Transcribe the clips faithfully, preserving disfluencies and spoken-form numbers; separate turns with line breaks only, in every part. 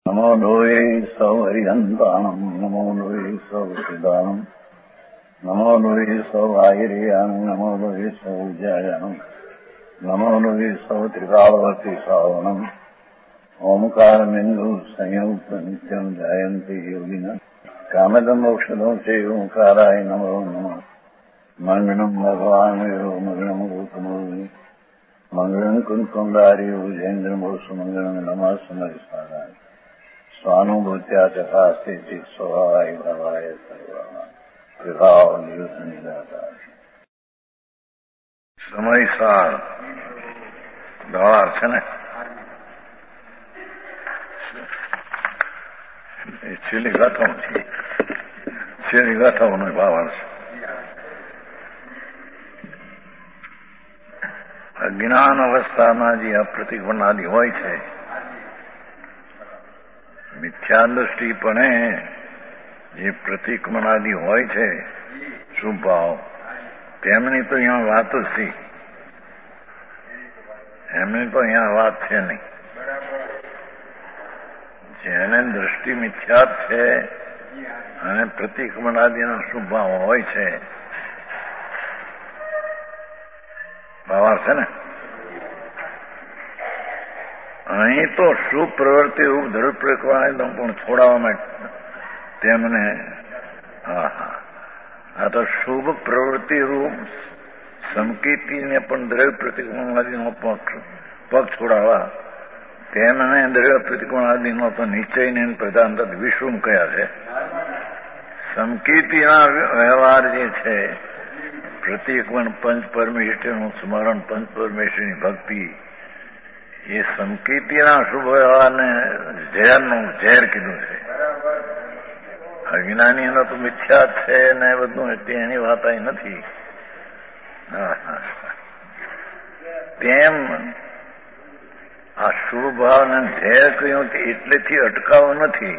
નમો લોહે સૌ હરિહંતાણમ નમો લોહે સૌ સિદાનમ નમો લોહે સૌ આયર્યાણમ નમો લોહે સૌ જયાણમ નમો લોહે સૌ ત્રિકાળવતી સાવણમ ઓમકારમિંદુ સંયુક્ત નિત્યમ જાયંતિ યોગિના કામદમ મોક્ષદો છે ઓંકારાય નમો નમઃ મંગળમ ભગવાન વિરો મંગળમ ગૌતમોની મંગળમ કુંકુંડાર્યો જૈન્દ્રમો સુમંગળમ નમઃ સમરિસારાય સ્વાનુભૂત્યા ચકાસ્તે સ્વભાવાય ભવાય સર્વા વિભાવ નિયુત નિરાકાર સમયસાર દવા છે ને એ છેલ્લી ગાથાઓ છે છેલ્લી ગાથાઓનો ભાવ છે. અજ્ઞાન અવસ્થામાં જે અપ્રતિકોણાદિ હોય છે, મિથ્યા દ્રષ્ટિપણે જે પ્રતિક્રમણાદિ હોય છે શુભ ભાવ, તેમની તો અહીંયા વાત જ છે, એમની તો અહીંયા વાત છે નહીં. જેને દ્રષ્ટિ મિથ્યા છે અને પ્રતિક્રમણાદિના શુભ ભાવ હોય છે, ભાવ છે ને, અહીં તો શુભ પ્રવૃત્તિ રૂપ ધર્મ પ્રકરણ પણ છોડાવવા માટે તેમને હા હા આ તો શુભ પ્રવૃત્તિ રૂપ સંકેતીને પણ દ્રવ્ય પ્રતિકોણાદિનો પગ પગ છોડાવવા તેમને દ્રવ્ય પ્રતિકોણાદિનો તો નિશ્ચયને પ્રધાનતા વિશ્વમ કયા છે. સંકેતીના વ્યવહાર જે છે, પ્રતિકોણ પંચ પરમેશ્વરનું સ્મરણ, પંચ પરમેશ્વરની ભક્તિ, એ સંકેતીના શુભ વ્યવહારને ઝેરનું ઝેર કીધું છે. અજ્ઞાનીનો તો મિથ્યા છે ને બધું એની વાત અહીં નથી. તેમ આ શુભ ભાવને ઝેર કહ્યું કે એટલેથી અટકાવો નથી,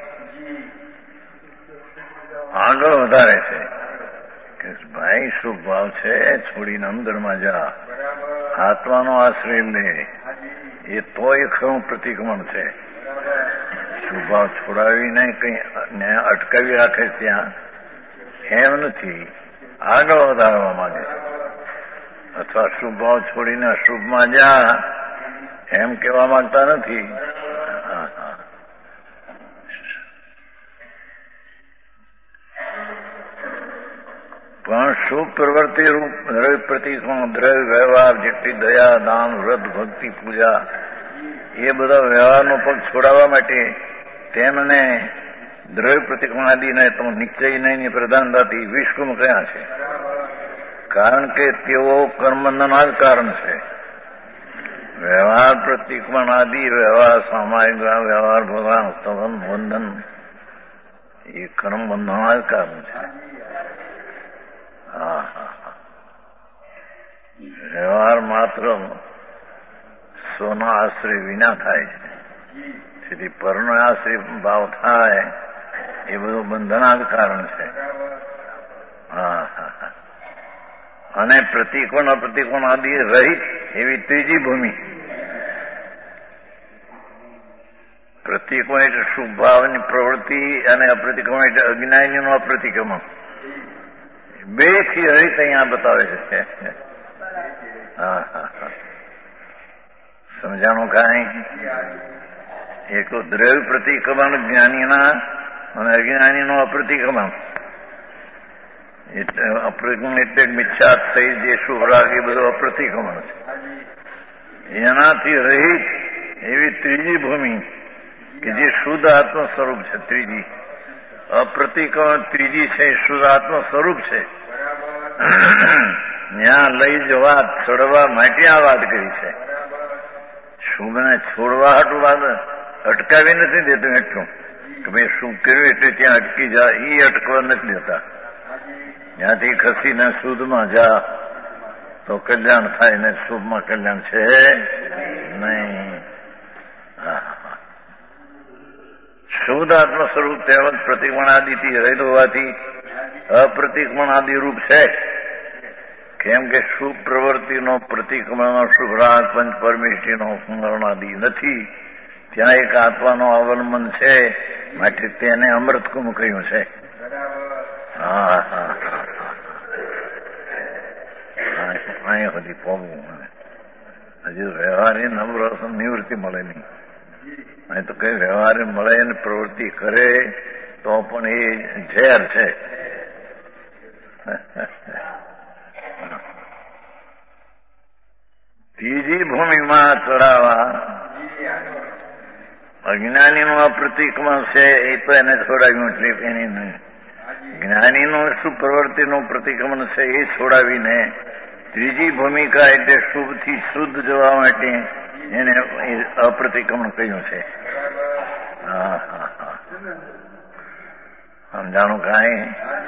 આગળ વધારે છે કે ભાઈ શુભ ભાવ છે છોડીને અંદરમાં જા, આત્માનો આશ્રય લે, એ તોય ખરું પ્રતિક્રમણ છે. શુભ ભાવ છોડાવીને કઈ અટકાવી રાખે ત્યાં એમ નથી, આગળ વધારવા માંગે છે. અથવા શુભ ભાવ છોડીને અશુભમાં જા એમ કહેવા માંગતા નથી. પણ શુભ પ્રવૃત્તિ રૂપ દ્રવ્ય પ્રતિકોણ, દ્રવ્ય વ્યવહાર, જેટલી દયા, દાન, વ્રત, ભક્તિ, પૂજા, એ બધા વ્યવહારનો પગ છોડાવવા માટે તેમને દ્રવ્ય પ્રતિકોણાદિને તો નિશ્ચય નહીં પ્રધાનતાથી વિશ્વમ કયા છે. કારણ કે તેઓ કર્મબંધનના જ કારણ છે. વ્યવહાર પ્રતિક્રમણાદિ વ્યવહાર, સામાયિક વ્યવહાર, ભગવાન સંબંધ બંધન, એ કર્મબંધનના જ કારણ છે. હા હા હા વ્યવહાર માત્ર સ્વના આશ્રય વિના થાય છે. તેથી પરનો આશ્રય ભાવ થાય એ બધું બંધના જ કારણ છે. હા હા હા અને પ્રતિકોણ અપ્રતિકોણ આદિ રહિત એવી ત્રીજી ભૂમિ. પ્રતિકોણ એટલે શુભ ભાવની પ્રવૃત્તિ અને અપ્રતિક્રમણ એટલે અજ્ઞાનીનું અપ્રતિક્રમણ. બે થી રહિત અહીંયા બતાવે છે. હા હા હા સમજાણું કાંઈ? એક તો દ્રવ્ય પ્રતિક્રમણ જ્ઞાનીના અને અજ્ઞાનીનું અપ્રતિક્રમણ. એટલે અપ્રતિક્રમણ એટલે મિથ્યા સહિત જે શુભ રાગ એ બધું અપ્રતિક્રમણ છે. એનાથી રહિત એવી ત્રીજી ભૂમિ કે જે શુદ્ધ આત્મ સ્વરૂપ છે. ત્રીજી અપ્રતિક્રમણ ત્રીજી છે, શુદ્ધ આત્મ સ્વરૂપ છે. ત્યાં લઈ જવા છોડવા માટે આ વાત કરી છે. શુભને છોડવા હાટું વાત અટકાવી નથી દેતું એટલું કે ભાઈ શુભ કર્યું એટલે ત્યાં અટકી જા, એ અટકવા નથી દેતા. ત્યાંથી ખસીને શુદ્ધમાં જા તો કલ્યાણ થાય ને શુભમાં કલ્યાણ છે નહીં. શુદ્ધ આત્મ સ્વરૂપ તેમજ પ્રતિક્રમણાદિથી રહિત હોવાથી અપ્રતિક્રમણાદિ રૂપ છે. કેમ કે શુભ પ્રવૃત્તિનો પ્રતિક્રમણનો શુભ રાગ પંચ પરમેષ્ઠીનો સ્મરણાદિ નથી, ત્યાં એક આત્માનો અવલંબન છે, માટે તેને અમૃતકુંભ કહ્યું છે. હા હા હા અહીંયા સુધી પોગવું હજુ વ્યવહારની નમ્ર નિવૃત્તિ મળે નહીં. અહીં તો કઈ વ્યવહાર મળે ને પ્રવૃત્તિ કરે તો પણ એ ઝેર છે. ત્રીજી ભૂમિમાં ચડાવવા અજ્ઞાનીનું અપ્રતિક્રમણ છે, એ તો એને છોડાવ્યું એટલે એની નહીં. જ્ઞાનીનું શું પ્રવૃત્તિનું પ્રતિક્રમણ છે એ છોડાવીને ત્રીજી ભૂમિકા એટલે શુભથી શુદ્ધ જવા માટે એને અપ્રતિક્રમણ કહ્યું છે. હા હા હા સમજાણું કાંઈ?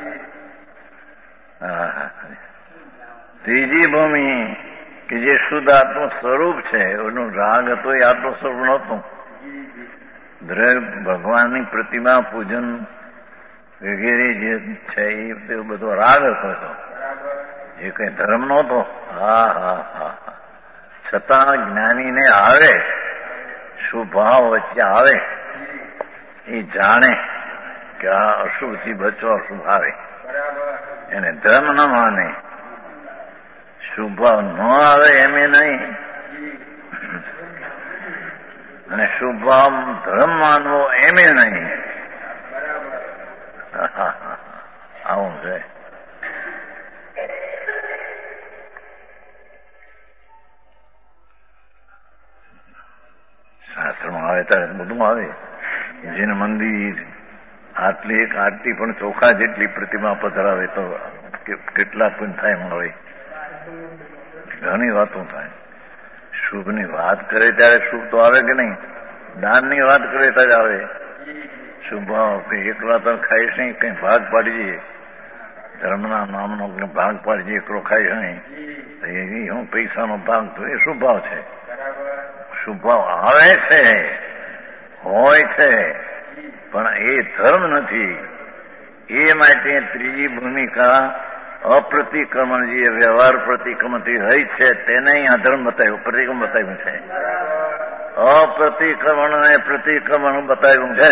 હા હા ત્રીજી ભૂમિ કે જે શુદ્ધ આત્મ સ્વરૂપ છે, એનું રાગ હતો એ આત્મ સ્વરૂપ નહોતું. દ્રવ્ય ભગવાનની પ્રતિમા પૂજન વગેરે જે છે એ બધો રાગ હતો, એ કઈ ધર્મ નહોતો. હા હા હા છતાં જ્ઞાનીને આવે શુભ ભાવ વચ્ચે આવે, એ જાણે કે આ અશુભથી બચવા અશુભ આવે, એને ધર્મ ન માને. શુભ ભાવ ન આવે એમ એ નહીં, અને શુભ ભાવ ધર્મ માનવો એમ એ નહીં. આવું છે. શાસ્ત્રમાં આવે ત્યારે બધું આવે. જેને મંદિર આટલી એક આરતી પણ ચોખા જેટલી પ્રતિમા પધરાવે તો કેટલા પણ થાય મળે, ઘણી વાતો થાય. શુભની વાત કરે ત્યારે શુભ તો આવે કે નહીં? દાનની વાત કરે ત્યારે આવે શુભ. એકલા તો ખાઈશ નહીં, કઈ ભાગ પાડી જઈએ, ધર્મના નામનો ભાગ પાડી જઈએ, એકલો ખાઈશ નહીં, એ હું પૈસાનો ભાગ તો એ શુભ ભાવ છે. શુભ ભાવ આવે છે, હોય છે, પણ એ ધર્મ નથી. એ માટે ત્રીજી ભૂમિકા અપ્રતિક્રમણ જે વ્યવહાર પ્રતિક્રમણથી રહી છે તેને અહીં અધર્મ બતાવ્યું, પ્રતિક્રમણ બતાવ્યું છે. અપ્રતિક્રમણ અને પ્રતિક્રમણ બતાવ્યું છે.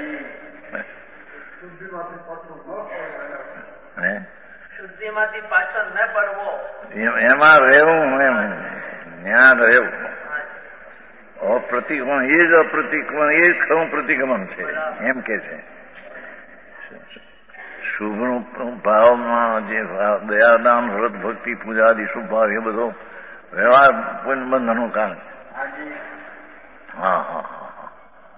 શુદ્ધિમાંથી પાછળ ન પડવો,
એમાં રહેવું, એમ જ્ઞાન રહેવું. અપ્રતિક્રમણ એ જ અપ્રતિક્રમણ એ જ ખરું પ્રતિક્રમણ છે એમ કે છે. શુભ ભાવમાં જે દયાદાન વ્રત ભક્તિ પૂજાદિ શુભ ભાવ એ બધો વ્યવહાર બંધનનું કારણ. હા હા હા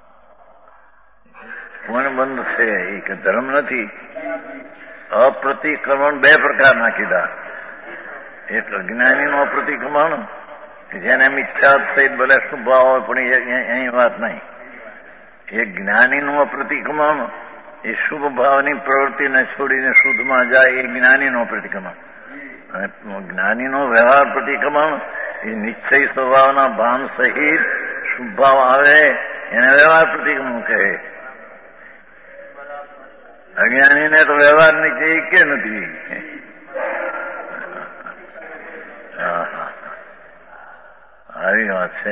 પૂર્ણ બંધ છે, એ કે ધર્મ નથી. અપ્રતિક્રમણ બે પ્રકારના કીધા. એક અજ્ઞાનીનું અપ્રતિક્રમણ જેને એમ ઈચ્છા સહિત ભલે શુભ ભાવ હોય પણ અહીં વાત નહીં. એક જ્ઞાનીનું અપ્રતિક્રમણ એ શુભ ભાવની પ્રવૃત્તિને છોડીને શુદ્ધમાં જાય, એ જ્ઞાનીનો પ્રતિક્રમણ. અને જ્ઞાનીનો વ્યવહાર પ્રતિક્રમણ એ નિશ્ચય સ્વભાવના ભાન સહિત શુભ ભાવ આવે એને વ્યવહાર પ્રતિક્રમણ કહે. અજ્ઞાનીને તો વ્યવહાર નીચે કે નથી. હા હા આવી વાત છે.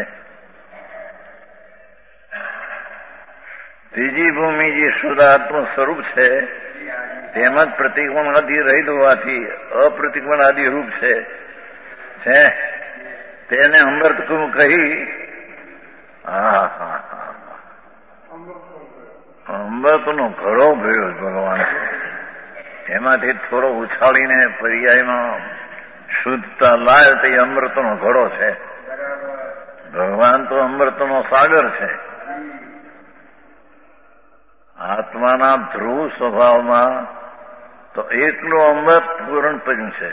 ત્રીજી ભૂમિ જે શુદ્ધાત્મ સ્વરૂપ છે તેમજ પ્રતિક્રમણ આદિ રહિત હોવાથી અપ્રતિક્રમણ આદિ રૂપ છે છે તેને અમૃતકુંભ કહી. હા હા હા અમૃતનો ઘડો ભર્યો ભગવાન, એમાંથી થોડો ઉછાળીને પર્યાયમાં શુદ્ધતા લાય તો એ અમૃતનો ઘડો છે. ભગવાન તો અમૃતનો સાગર છે. આત્માના ધ્રુવ સ્વભાવમાં તો એકલું અમૃત પૂરણ પડ્યું છે.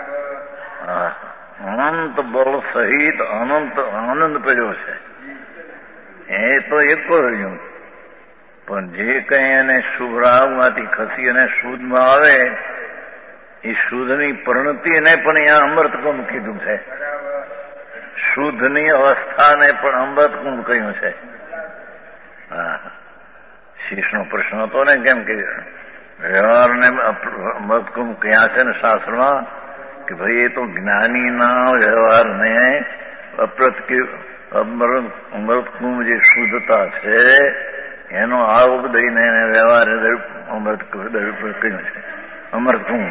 અનંત બળ સહિત અનંત આનંદ પડ્યો છે. એ તો એકો રહ્યું, પણ જે કઈ એને શુભ રાગમાંથી ખસી અને શુદ્ધમાં આવે એ શુદ્ધની પરિણતિને પણ અહીંયા અમૃતકુંભ કીધું છે. શુદ્ધની અવસ્થાને પણ અમૃતકુંભ કહ્યું છે. હા શીશનો પ્રશ્ન હતો ને કેમ કે વ્યવહારને અમૃતકુંભ ક્યાં છે ને શાસ્ત્રમાં કે ભાઈ એ તો જ્ઞાનીના વ્યવહારને અપ્રત અમૃત અમૃતનું જે શુદ્ધતા છે એનો આરોપ દઈને એને વ્યવહારે અમૃત કહ્યું છે. અમૃતનું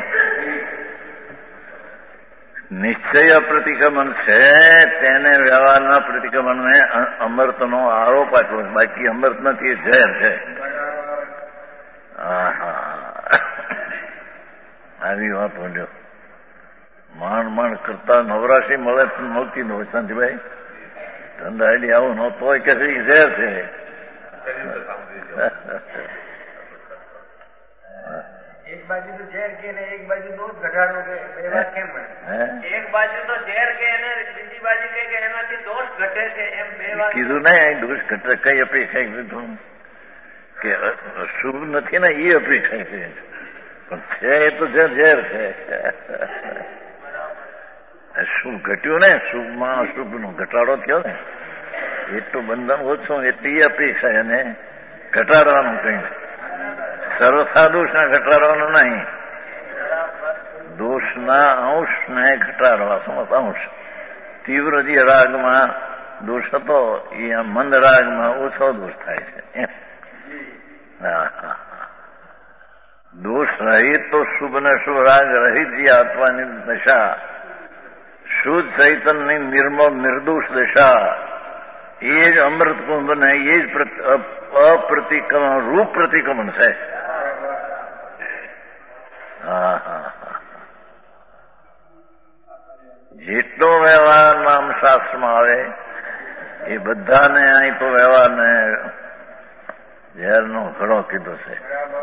નિશ્ચય પ્રતિક્રમણ છે તેને વ્યવહારના પ્રતિક્રમણને અમૃતનો આરોપ આપ્યો. બાકી અમૃત નથી, ઝેર છે. આવી વાત બોલ્યો. માંડ માંડ કરતા નવરાશી મળે મળતી ન હોય શાંતિભાઈ. ધંધાડી આવું ન તોય કે ઝેર છે.
એક બાજુ તો ઝેર કે ને એક બાજુ દોષ ઘટાડો કે બે વાત કેમ મળે? એક બાજુ તો ઝેર કે અને બીજી બાજુ કે એનાથી દોષ ઘટે છે એમ બે વાત
કીધું નહીં. દોષ ઘટે કઈ અપેક્ષા કીધું કે શુભ નથી ને એ અપેક્ષા છે, પણ છે એ તો ઝેર ઝેર છે. શુભ ઘટ્યું ને, શુભમાં અશુભ નો ઘટાડો થયો ને, એટલું બંધન ઓછું એટલી અપેક્ષા એને ઘટાડવાનું કઈ સર્વથા દોષને ઘટાડવાનું નહીં, દોષના અંશને ઘટાડવા. સમજ અંશ તીવ્ર જે રાગમાં દોષ હતો એ મંદ રાગમાં ઓછો દોષ થાય છે. દોષ રહિત તો શુભ ને શુભ રાગ રહિત જે આત્માની દશા, શુદ્ધ ચૈતન્યની નિર્મળ નિર્દોષ દશા, એ જ અમૃત કુંભ ને એ જ અપ્રતિક્રમણ રૂપ પ્રતિક્રમણ છે. હા હા હા જેટલો વ્યવહાર નામ શાસ્ત્રમાં આવે એ બધાને અહીં તો વ્યવહારને ઝેરનો ઘડો કીધો છે.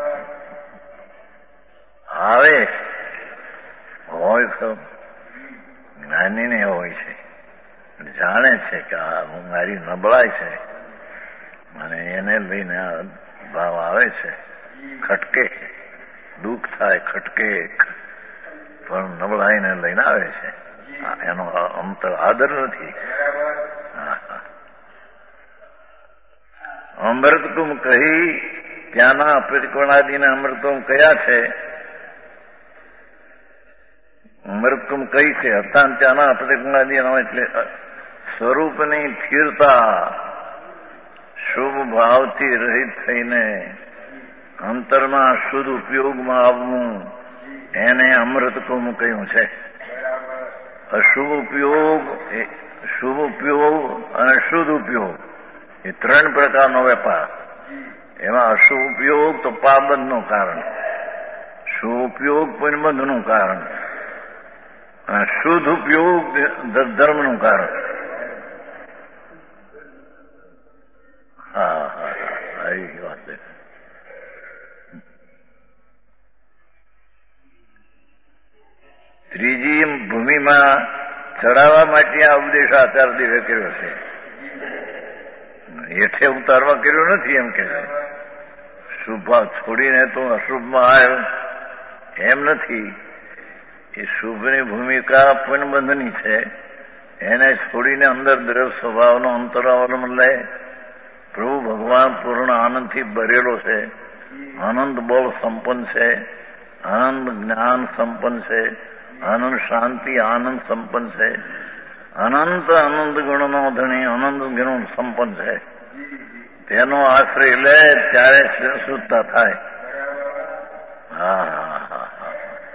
આવે હોય તો જ્ઞાનીને હોય છે, જાણે છે કે આ હું મારી નબળાઈ છે અને એને લઈને આ ભાવ આવે છે, ખટકે દુઃખ થાય, ખટકે પણ નબળાઈને લઈને આવે છે. એનો અંતર આદર નથી. અમૃતકુમ કહી ત્યાંના પ્રતિકોણાદિના અમૃતકુમ કયા છે? અમૃતકુમ કઈ છે અર્થાત ત્યાંના પ્રતિકોણાદિના એટલે સ્વરૂપની સ્થિરતા, શુભ ભાવથી રહિત થઈને અંતરમાં શુદ્ધ ઉપયોગમાં આવવું, એને અમૃતકુમ કહ્યું છે. અશુભ ઉપયોગ, શુભ ઉપયોગ અને શુદ્ધ ઉપયોગ એ ત્રણ પ્રકારનો વેપાર. એમાં અશુભ ઉપયોગ તો પાબંધનું કારણ, શુભ ઉપયોગ પુણ્યબંધનું કારણ અને શુદ્ધ ઉપયોગ ધર્મનું કારણ. હા હા હા એ વાત છે. ત્રીજી ભૂમિમાં ચડાવવા માટે આ ઉપદેશ આચાર દેવે કર્યો છે. હેઠે ઉતારવા કર્યો નથી એમ કે શુભ છોડીને તો અશુભમાં આવ્યો એમ નથી. એ શુભની ભૂમિકા પુણ્યબંધની છે. એને છોડીને અંદર દ્રવ સ્વભાવનો અંતરાવલંબન લે. પ્રભુ ભગવાન પૂર્ણ આનંદથી ભરેલો છે, આનંદ બળ સંપન્ન છે, આનંદ જ્ઞાન સંપન્ન છે, આનંદ શાંતિ આનંદ સંપન્ન છે, અનંત આનંદ ગુણનો ધણી આનંદ ગુણ સંપન્ન છે. તેનો આશ્રય લે ત્યારે શુદ્ધતા થાય. હા હા હા હા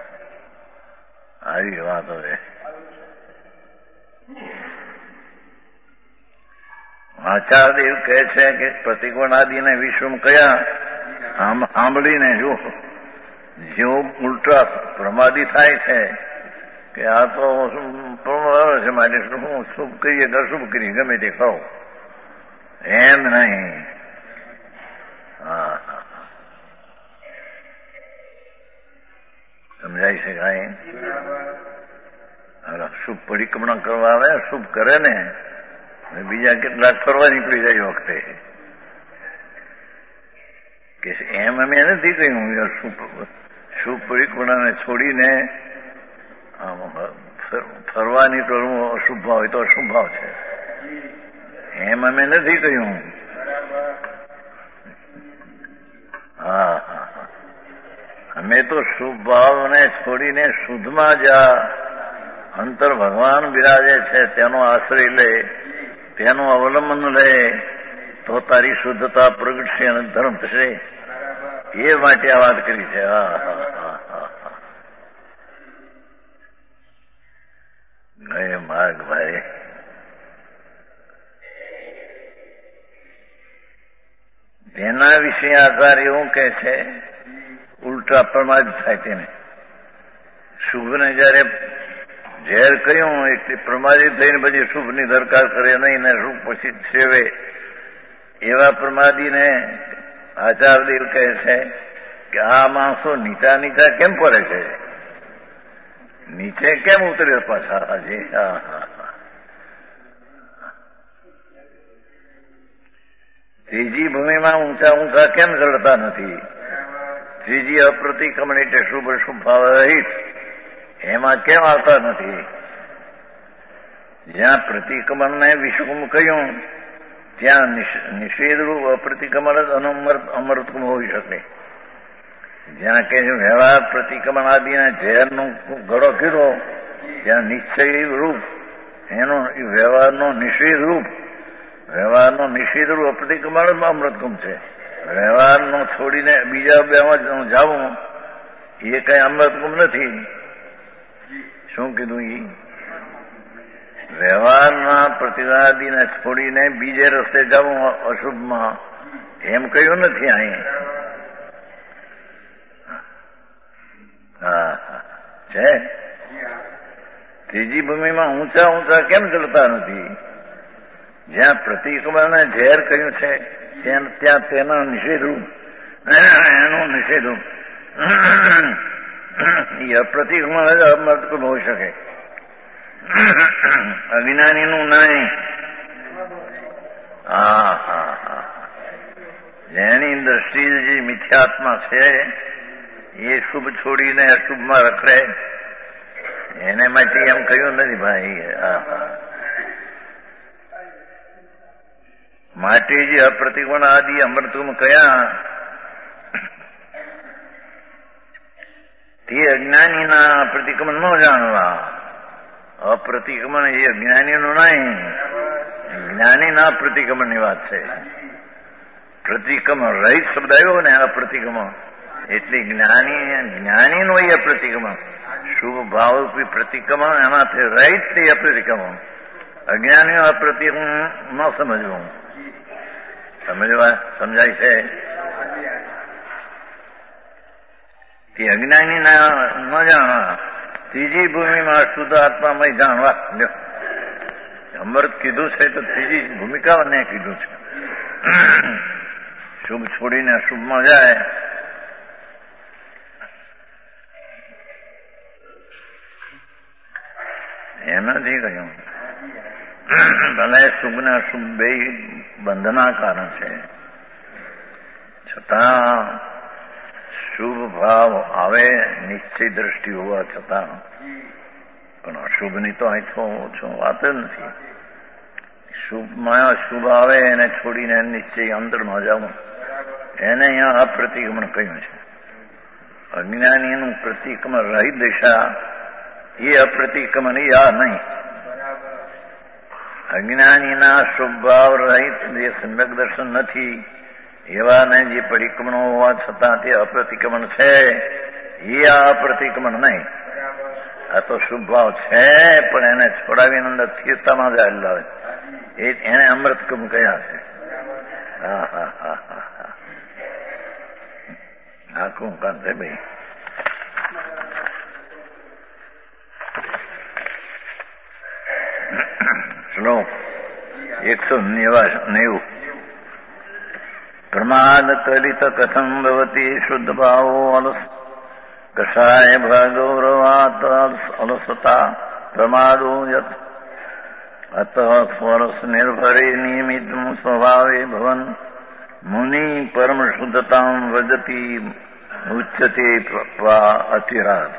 આવી વાત હવે આચાર્યદેવ કહે છે કે પ્રતિકોણાદિને વિશ્વમાં કયા સાંભળીને જો જેવો ઉલટા પ્રમાદી થાય છે કે આ તો આવે છે માટે શું શુભ કરીએ કે અશુભ કરીએ ગમે તે કહો એમ નહીં. હા સમજાય છે કાંઈ? શુભ પરિક્રમણ કરવા આવે, શુભ કરે ને બીજા કેટલાક ફરવા નીકળી જાય વખતે કે એમ અમે નથી કહ્યું શુભ પરિક્રમણાને છોડીને ફરવા નીકળવું અશુભ ભાવ હોય તો અશુભ ભાવ છે એમ અમે નથી કહ્યું. હા હા અમે તો શુભ ભાવને છોડીને શુદ્ધમાં જા અંતર ભગવાન બિરાજે છે તેનો આશ્રય લે તેનું અવલંબન લે તો તારી શુદ્ધતા પ્રગટશે અને ધર્મ થશે. એ માટે આ વાત કરી છે. હા હા હા હા હા ગયે માર્ગ ભાઈ. તેના વિશે આચાર્ય એવું કે છે, ઉલટા પ્રમાદ થાય તેને. શુભને જયારે ઝેર કહ્યું એટલે પ્રમાદિત થઈને પછી શુભની દરકાર કરે નહીં ને શુભ પછી સેવે, એવા પ્રમાદીને આચાર્યદેવ કહે છે કે આ માણસો નીચા નીચા કેમ પડે છે, નીચે કેમ ઉતરે પાછા. હાજી હા હા હા ત્રીજી ભૂમિમાં ઊંચા ઊંચા કેમ ચડતા નથી? ત્રીજી અપ્રતિક્રમણ એટલે શુભ શુભ ભાવ રહિત, એમાં કેમ આવતા નથી? જ્યાં પ્રતિક્રમણને વિશ્વમ કહ્યું ત્યાં નિષેધરૂપ અપ્રતિક્રમણ જ અનમૃત અમૃતકમ હોઈ શકે. જ્યાં કે વ્યવહાર પ્રતિક્રમણ આદિના ઝેરનો ઘડો કીધો ત્યાં નિશ્ચય રૂપ એનો વ્યવહારનો નિષેધ રૂપ, વ્યવહારનો નિષેધ રૂપ અપ્રતિક્રમણ અમૃતકમ છે. વ્યવહારનો છોડીને બીજા બેમાં જાવું એ કઈ અમૃતકમ નથી. શું કીધું? એ વ્યવહારના પ્રતિવાદીને છોડીને બીજે રસ્તે જવું અશુભમાં એમ કહ્યું નથી અહીં. હા છે. ત્રીજી ભૂમિમાં ઊંચા ઊંચા કેમ ચડતા નથી? જ્યાં પ્રતિક્રમણને ઝેર કહ્યું છે ત્યાં તેના નિષેધરૂપ એનું નિષેધરૂપ એ અપ્રતિક્રમણ જ અમૃતકમ હોઈ શકે, અજ્ઞાનીનું નહીં. હા હા હા જેની દ્રષ્ટિ જે મિથ્યાત્મા છે એ શુભ છોડીને અશુભમાં રખડે એને માટે એમ કહ્યું નથી ભાઈ. હા હા માટે જે અપ્રતિક્રમણ આદિ અમૃતકમ કયા તે અજ્ઞાનીના પ્રતિક્રમણ ન જાણવા. અપ્રતિક્રમણ એ અજ્ઞાનીનું નહીં, જ્ઞાનીના પ્રતિક્રમણની વાત છે. પ્રતિક્રમણ રહિત શબ્દ આવ્યો ને અપ્રતિક્રમણ એટલે જ્ઞાની જ્ઞાનીનું એ અપ્રતિક્રમણ, શુભ ભાવરૂપી પ્રતિક્રમણ એનાથી રહિત તે અપ્રતિક્રમણ. અજ્ઞાનીઓ અપ્રતિક્રમણ ન સમજવું. સમજવા સમજાય છે? તે અજ્ઞાનીના ન જાણવા. ત્રીજી ભૂમિમાં શુદ્ધ આત્મામય જાણવા. અમૃત કીધું છે તો ત્રીજી ભૂમિકા ને કીધું છે. શુભ છોડીને અશુભમાં જાય એમ નથી કહ્યું. ભલે શુભ ને અશુભ બે બંધના કારણ છે, છતાં શુભ ભાવ આવે નિશ્ચય દ્રષ્ટિ હોવા છતાં પણ અશુભની તો અહીં છો વાત જ નથી. શુભમાં શુભ આવે એને છોડીને નિશ્ચય અંતરમાં જવું એને અહીંયા અપ્રતિક્રમણ કહ્યું છે. અજ્ઞાનીનું પ્રતિક્રમણ રહિત દિશા એ અપ્રતિક્રમણ એ આ નહીં. અજ્ઞાનીના શુભ ભાવ રહિત જે સમ્યક દર્શન નથી એવાને જે પરિક્રમણો હોવા છતાં તે અપ્રતિક્રમણ છે એ આ અપ્રતિક્રમણ નહીં. આ તો શુભ ભાવ છે પણ એને છોડાવીને અંદર સ્થિરતામાં જાયેલા હોય એને અમૃતકમ કયા છે. હા હા હા હા હા આખું કામ છે ભાઈ. શ્લોક એકસો નેવું. પ્રમાદ કલિત કથમ ભવતી શુદ્ધ ભાવો અલસ કષાય ભગૌરવાત અલસતા પ્રમાદો યત અત સ્વરસ નિર્ભરે નિયમિત સ્વભાવે ભવન મુનિ પરમ શુદ્ધતામ વદતી ઉચ્યતે અતિરાત.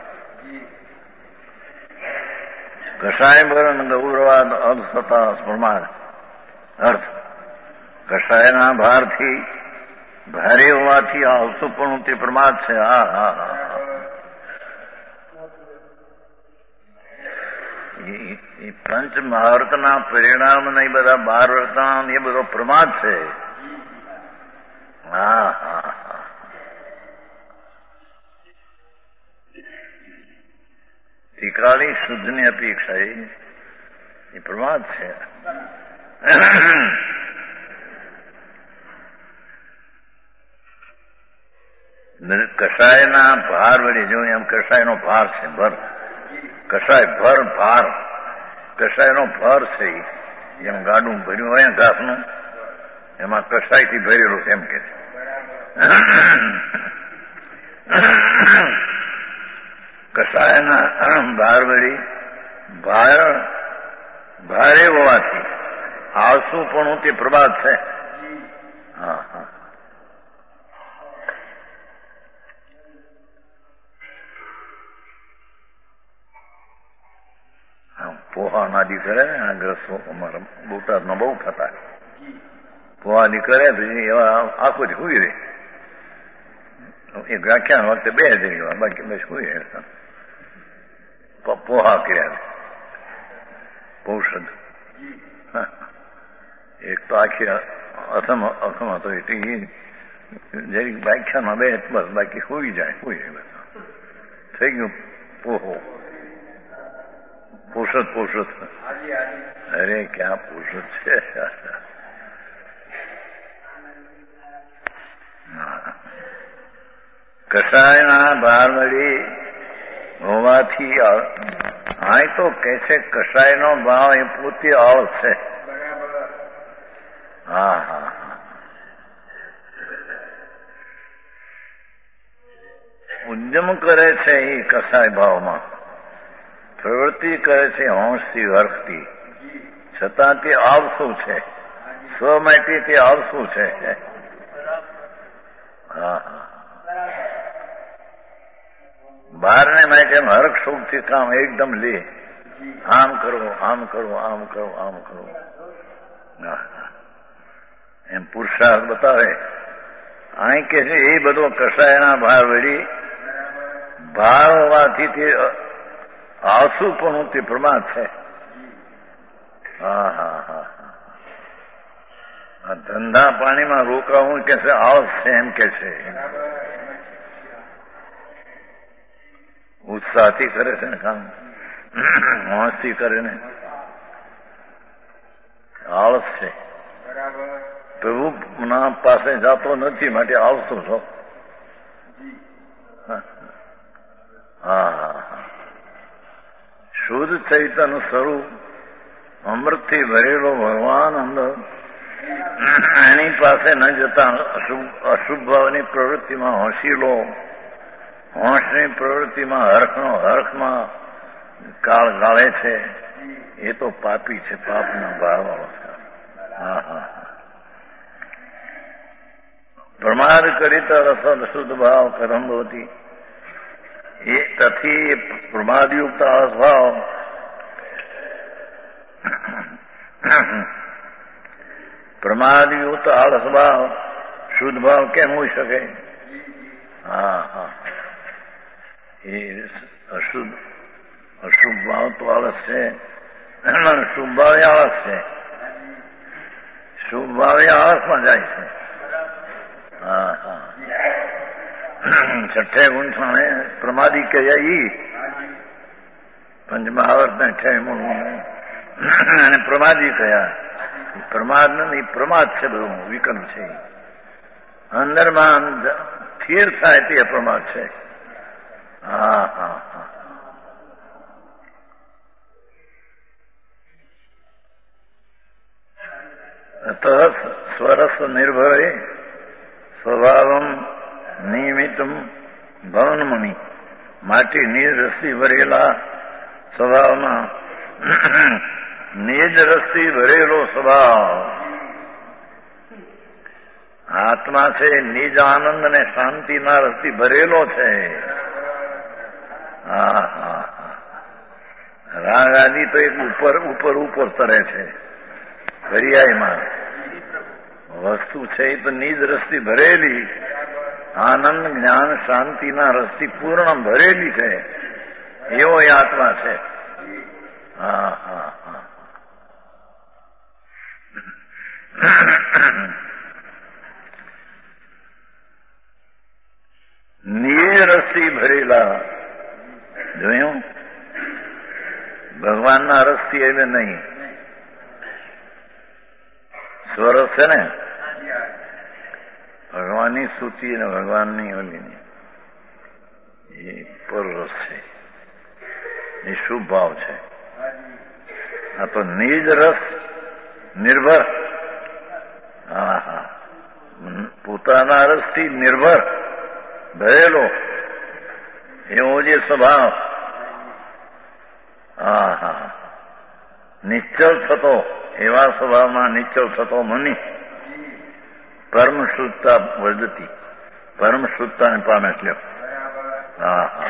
કષાય ભરણ ગૌરવાદ અલસતા પ્રમાદ. અર્થ કષાયના ભારથી ભારે હોવાથી આ અવસુપણું તે પ્રમાદ છે. હા હા હા એ પંચ મહાવર્તના પરિણામ ને બધા બાર વર્તના એ બધો પ્રમાદ છે. હા હા હા ત્રિકાળી શુદ્ધની અપેક્ષા એ પ્રમાદ છે. કષાયના ભાર વળી જો એમ કષાયનો ભાર છે ભર કષાય ભર ભાર કષાયનો ભર છે એમ ગાડું ભર્યું હોય ઘાસનું એમાં કષાયથી ભરેલું છે એમ કે છે. કષાયના ભાર વળી ભાર ભારે હોવાથી આળસુ પણ તે પ્રભાત છે. હા હા પોહા નાદી કરે ને આ ગ્રસ્તો અમારા બોટાદમાં બહુ થતા. પોહા ની કરે એવા આખો જ હુઈ રહે. એ વ્યાખ્યાન વખતે બે જઈ બાકી બસ હુઈ રહેતા. પોહા કર્યા પૌષદ એક તો આખી અથમ અથમ હતો એટલે જરી વ્યાખ્યાનમાં બે બસ બાકી હુઈ જાય હુઈ રહે બસ થઈ ગયું પોહો. પોષદ પોષદ અરે ક્યાં પોષદ છે. કષાયના ભાર મળી હોવાથી હા તો કે છે કષાયનો ભાવ એ પોતે આળસ છે. હા હા હા ઉદ્યમ કરે છે એ કષાય ભાવમાં પ્રવૃત્તિ કરે છે હોંશથી હર્ષથી છતાં તે આળસુ છે. સ્વ માટે તે આળસુ છે. હા હા બહારને માટે એમ હર્ષ શોખથી કામ એકદમ લે આમ કરવું આમ કરવું આમ કરવું આમ કરવું એમ પુરુષાર્થ બતાવે. અહીં કે છે એ બધો કષાયના ભાર વળી ભાર હોવાથી તે આળસુ પણ તે પ્રમાદ છે. હા હા હા હા ધંધા પાણીમાં રોકાવું કે છે આળસ છે એમ કે છે. ઉત્સાહથી કરે છે ને કામ હોંશથી કરે ને આળસ છે. પ્રભુ ના પાસે જતો નથી માટે આળસુ છો. હા હા હા શુદ્ધ ચૈતન્ય સ્વરૂપ અમૃતથી ભરેલો ભગવાન અંદર એની પાસે ન જતા અશુભ ભાવની પ્રવૃત્તિમાં હોંશીલો હોંશની પ્રવૃત્તિમાં હર્ષનો હર્ષમાં કાળ ગાળે છે. એ તો પાપી છે. પાપના ભાવ. હા હા પ્રમાદ કરીત રસદ શુદ્ધ ભાવ કરમ હોતી એ તથી પ્રમાદયુક્ત આળસ ભાવ પ્રમાદયુક્ત આળસ ભાવ શુદ્ધ ભાવ કેમ હોઈ શકે. હા હા એ અશુદ્ધ અશુભ ભાવ તો આળસ છે. શુભ ભાવ એ આળસ છે. શુભ ભાવ એ આળસમાં જાય છે. હા હા છઠ્ઠે ગુંઠાણે પ્રમાદી કહ્યા ઈ પંચમહાવર્ત ને અઠ્યાવીમું અને પ્રમાદી કહ્યા. પ્રમાદ નથી પ્રમાદ છે. બધું વિકલ્પ છે. અંદરમાં સ્થિર થાય તે પ્રમાદ છે. હા હા હા અત સ્વરસ નિર્ભરે સ્વભાવમ નિયમિતમ ભવનમની માટે નિજ રસથી ભરેલા સ્વભાવમાં નિજ રસથી ભરેલો સ્વભાવ આત્મા છે. નિજ આનંદ અને શાંતિના રસથી ભરેલો છે. હા હા હા રાગ આદિ તો એક ઉપર ઉપર ઉપર તરે છે. પર્યાયમાં વસ્તુ છે એ તો નિજ રસથી ભરેલી આનંદ જ્ઞાન શાંતિના રસથી પૂર્ણ ભરેલી છે. એવો એ આત્મા છે. હા હા રસથી ભરેલા. જોયું? ભગવાનના રસથી હવે નહીં. સ્વરસ છે ને ભગવાનની સ્તુતિ અને ભગવાનની ઓલીની એ પરરસ છે, એ શુભ ભાવ છે. આ તો નિજ રસ નિર્ભર. હા હા, પોતાના રસથી નિર્ભર ભરેલો એવો જે સ્વભાવ. હા હા, નિશ્ચલ થતો, એવા સ્વભાવમાં નિશ્ચલ થતો મુનિ પરમ શુદ્ધતા વર્ધતી, પરમ શુદ્ધતાને પામે છે. હા હા,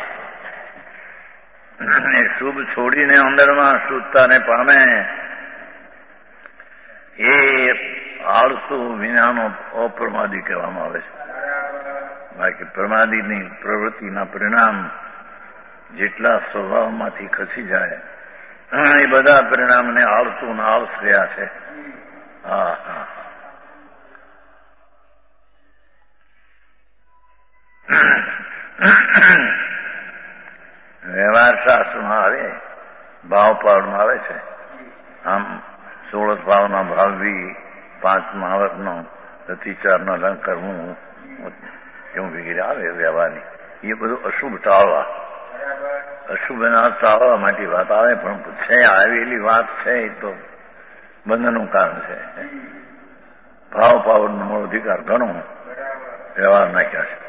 એ શુભ છોડીને અંદરમાં શુદ્ધતાને પામે એ આળસુ વિનાનો અપ્રમાદી કહેવામાં આવે છે. બાકી પ્રમાદીની પ્રવૃત્તિના પરિણામ જેટલા સ્વભાવમાંથી ખસી જાય એ બધા પરિણામને આળસુ ને આળસ રહ્યા છે. હા હા, વ્યવહાર શાસ્ત્રમાં આવે, ભાવ પાડમાં આવે છે. આમ સોળસ ભાવના ભાવી પાંચમા આવકનો અતિચારનો અલંકાર હું એવું વગેરે આવે વ્યવહારની. એ બધું અશુભ ટાળવા, અશુભના ટાળવા માટે વાત આવે. પણ છે આવેલી વાત છે એ તો બંધનનું કારણ છે. ભાવ પાવરનો મૂળ અધિકાર ઘણો વ્યવહાર નાખ્યા છે.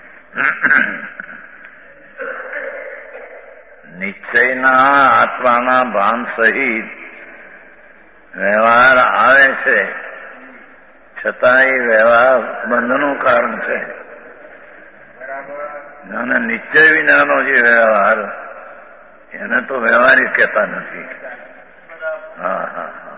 નિશ્ચયના આત્માના ભાન સહિત વ્યવહાર આવે છે, છતાં એ વ્યવહાર બંધનું કારણ છે. અને નિશ્ચય વિનાનો જે વ્યવહાર એને તો વ્યવહારિક કહેતા નથી. હા હા હા,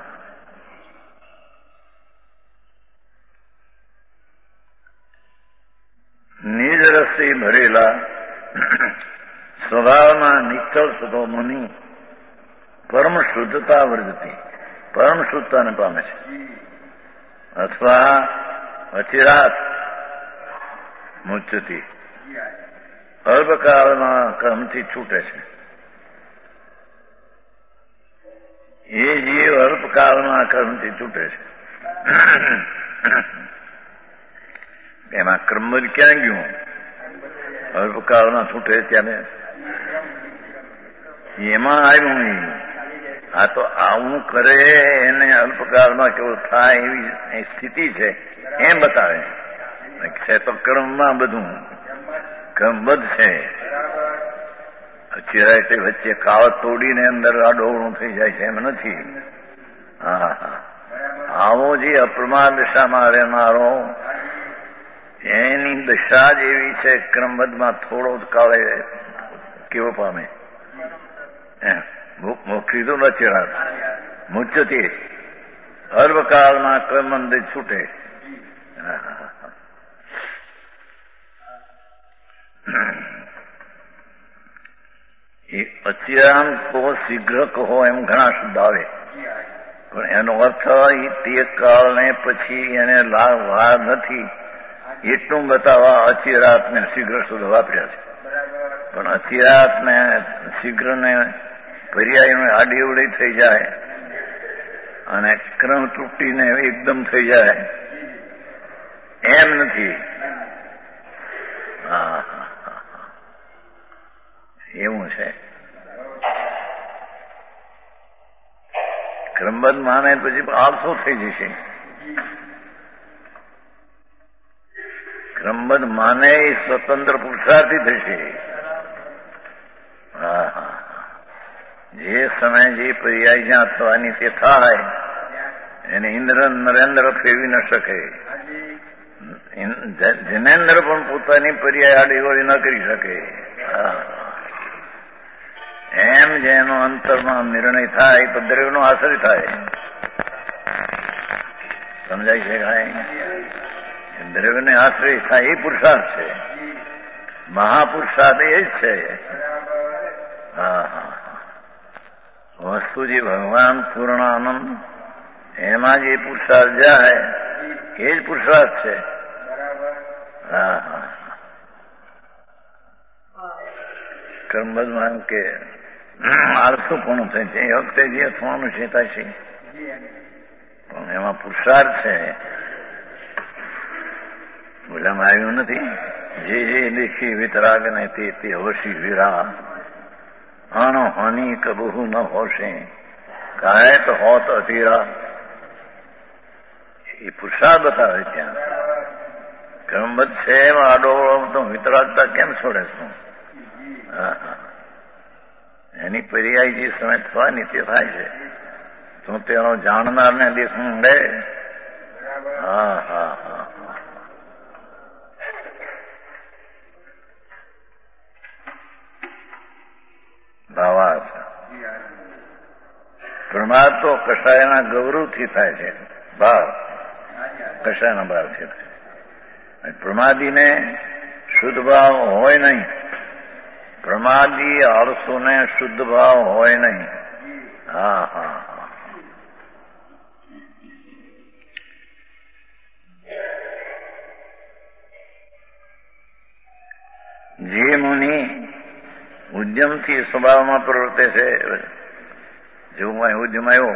નિજ રસથી ભરેલા સ્વભાવમાં નિશ્ચલ થતો મુનિ પરમ શુદ્ધતા વર્ધતી, પરમ શુદ્ધતાને પામે છે. અથવા અચિરાત મુચ્યતી, અલ્પકાળમાં કર્મથી છૂટે છે. એ જીવ અલ્પકાળમાં કર્મથી છૂટે છે. એમાં કર્મ ક્યાં ગયું? અલ્પકાળમાં છૂટે ત્યારે એમાં આવ્યું નહીં. આ તો આવું કરે એને અલ્પકાળમાં કેવું થાય એવી સ્થિતિ છે એમ બતાવે છે. તો કર્મમાં બધું કર્મબદ્ધ છે. ચિરાયતે વચ્ચે કાવત તોડીને અંદર આડોવણું થઈ જાય છે એમ નથી. હા હા, આવો જે અપ્રમાદ દશામાં રહેનારો એની દશા જ એવી છે. ક્રમબદ્ધમાં થોડો જ કાળે કેવો પામે? મોક્ષી તો નથી રાત મુચ્યતી, અલ્પકાળમાં ક્રમબંધ છૂટે. એ અચિરામ કહો, શીઘ્ર કહો, એમ ઘણા શબ્દ આવે. પણ એનો અર્થ તે કાળને પછી એને લાભ વાર નથી એટલું બતાવવા અચિરાત ને શીઘ્ર શબ્દ વાપર્યા છે. પણ અચિરાત ને શીઘ્ર ને પર્યાય આડી અવડી થઈ જાય અને ક્રમ તૂટીને એકદમ થઈ જાય એમ નથી. હા હા હા, એવું છે. ક્રમબદ્ધ માને પછી આળસો થઈ જશે. ક્રમબદ્ધ માને એ સ્વતંત્ર પુરુષાર્થી થશે. હા હા, જે સમય જે પર્યાય જ્યાં થવાની તે થાય એને ઇન્દ્ર નરેન્દ્ર ફેરવી ન શકે. જનેન્દ્ર પણ પોતાની પર્યાય આડીવળી ન કરી શકે. એમ જેનો અંતરમાં નિર્ણય થાય તો દ્રવ્યનો આશ્રય થાય. સમજાય છે? કાંઈ દ્રવ્યને આશ્રય થાય એ પુરુષાર્થ છે. મહાપુરુષાર્થ એ જ છે. હા હા, વસ્તુ જે ભગવાન પૂર્ણ આનંદ એમાં જે પુરુષાર્થ જાય એ જ પુરુષાર્થ છે. હા હા, કર્મબદ્ધમાં એમ કે આળસું પણ થાય છે. એ વખતે જે થવાનું છે થશે, પણ એમાં પુરુષાર્થ છે. બોલામાં આવ્યું નથી, જે જે દેખી વિતરાગ ને તે તે હોશી વીરા આનો હાનિ કબહુ ન હોશે કાય તો હોત અધીરા. એ પુરુષાર્થ બતાવે ત્યાં. કર્મબદ્ધ છે એમાં આડોળો તો વિતરાગતા કેમ છોડે છું? હા હા, એની પર્યાય જે સમય થવાની તે થાય છે. તો તેનો જાણનારને દેખવું મળે. હા હા હા હા. ભાવાર્થ પ્રમાદ તો કષાયના ગૌરવથી થાય છે. ભાવ કષાયના ભાવથી થાય. પ્રમાદીને શુદ્ધ ભાવ હોય નહીં. પ્રમાદી આળસુને શુદ્ધ ભાવ હોય નહીં. હા હા હા. જે મુનિ ઉદ્યમથી સ્વભાવમાં પ્રવર્તે છે, જેવું ઉદ્યમ આવ્યો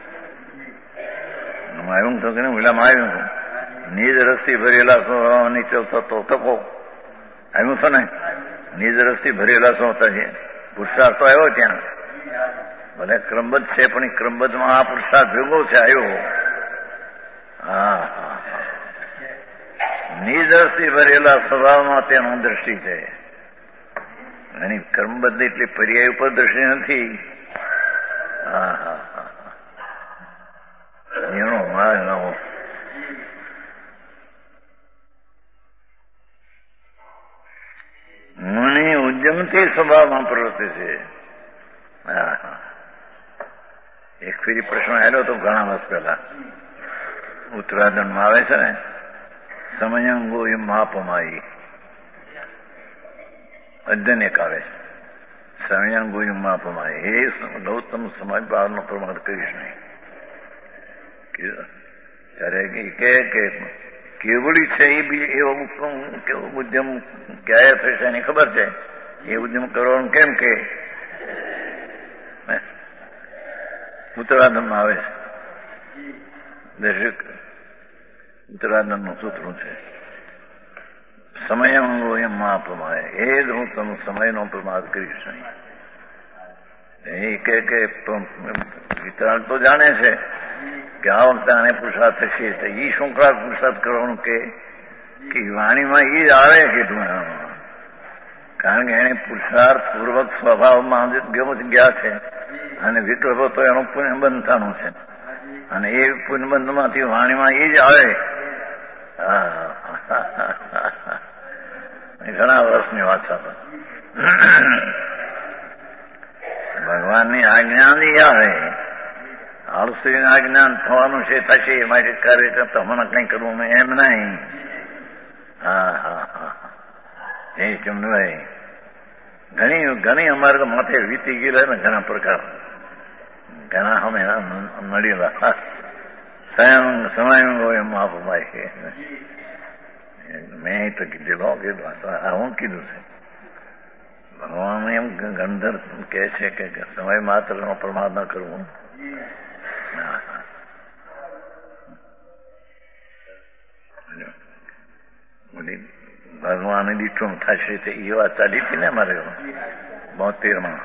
આવ્યું તો કે ઓલામાં આવ્યું નિજ રસથી ભરેલા સ્વભાવ નીચે થતો તકો આવ્યું છે ને. નિજ રસથી ભરેલા શું હતા છે? પુરુષાર્થ તો આવ્યો ત્યાં. ભલે ક્રમબદ્ધ છે પણ એ ક્રમબદ્ધમાં આ પુરુષાર્થ ભેગો છે આવ્યો. હા હા હા. નિજ રસથી ભરેલા સ્વભાવમાં તેનું દ્રષ્ટિ છે. એની કર્મબદ્ધ એટલે પર્યાય ઉપર દ્રષ્ટિ નથી. હા હા હા. એનો માર નવો મુનિ ઉદ્યમથી સ્વભાવમાં પ્રવૃત્તિ છે. હા હા. એક ફેરી પ્રશ્ન આવેલો તો ઘણા વર્ષ પહેલા ઉત્તરાયણમાં આવે છે ને, સમયંગો એ માપમાઈ અધ્યયન એક આવે છે. સમયંગો એ માપમાઈ એ ગૌતમ સમાજ બહારનો પ્રમાણ કરીશ નહીં. ત્યારે કે કેવડી છે એ બી એવો ઉદ્યમ ક્યારે થશે એની ખબર છે. એ ઉદ્યમ કરવાનું કેમ કે ઉત્તરાધનમાં આવે છે. દર્શક ઉત્તરાધનનું સૂત્ર છે સમયંગો એમ માપમાય. એ જ હું તમે સમયનો પ્રમાદ કરીશ નહીં. એ કે વિતરાગ તો જાણે છે કે આ વખતે આને પુરુષાર્થ થશે. તો એ શું ખરાબ પુરુષાર્થ કરવાનું કે વાણીમાં એ જ આવે કીધું. કારણ કે એને પુરુષાર્થ પૂર્વક સ્વભાવમાં ગયા છે અને વિકલ્પો તો એનું પુણ્યબંધ થવાનું છે અને એ પુણ્યબંધમાંથી વાણીમાં એ જ આવે. ઘણા વર્ષની વાત છે. ભગવાનની આજ્ઞાની આવે. આળસુના આજ્ઞાન થવાનું છે થશે એ માટે કાર્ય કરતા હમણાં કઈ કરવું એમ નહીં. હા હા હા. એ ચમનભાઈ ઘણી ઘણી અમારે માથે વીતી ગયેલા ને ઘણા પ્રકાર ઘણા અમે મળેલા. સ્વયં સમય એમ આપવાય મેં તો કીધેલો કીધું હું કીધું છે. ભગવાન એમ ગંધર કહે છે કે સમય માત્ર નો પ્રમાદ ન કરવું. ભગવાન દીઠું થશે તો એ વાત ચાલી હતી ને અમારે બોતેર માં.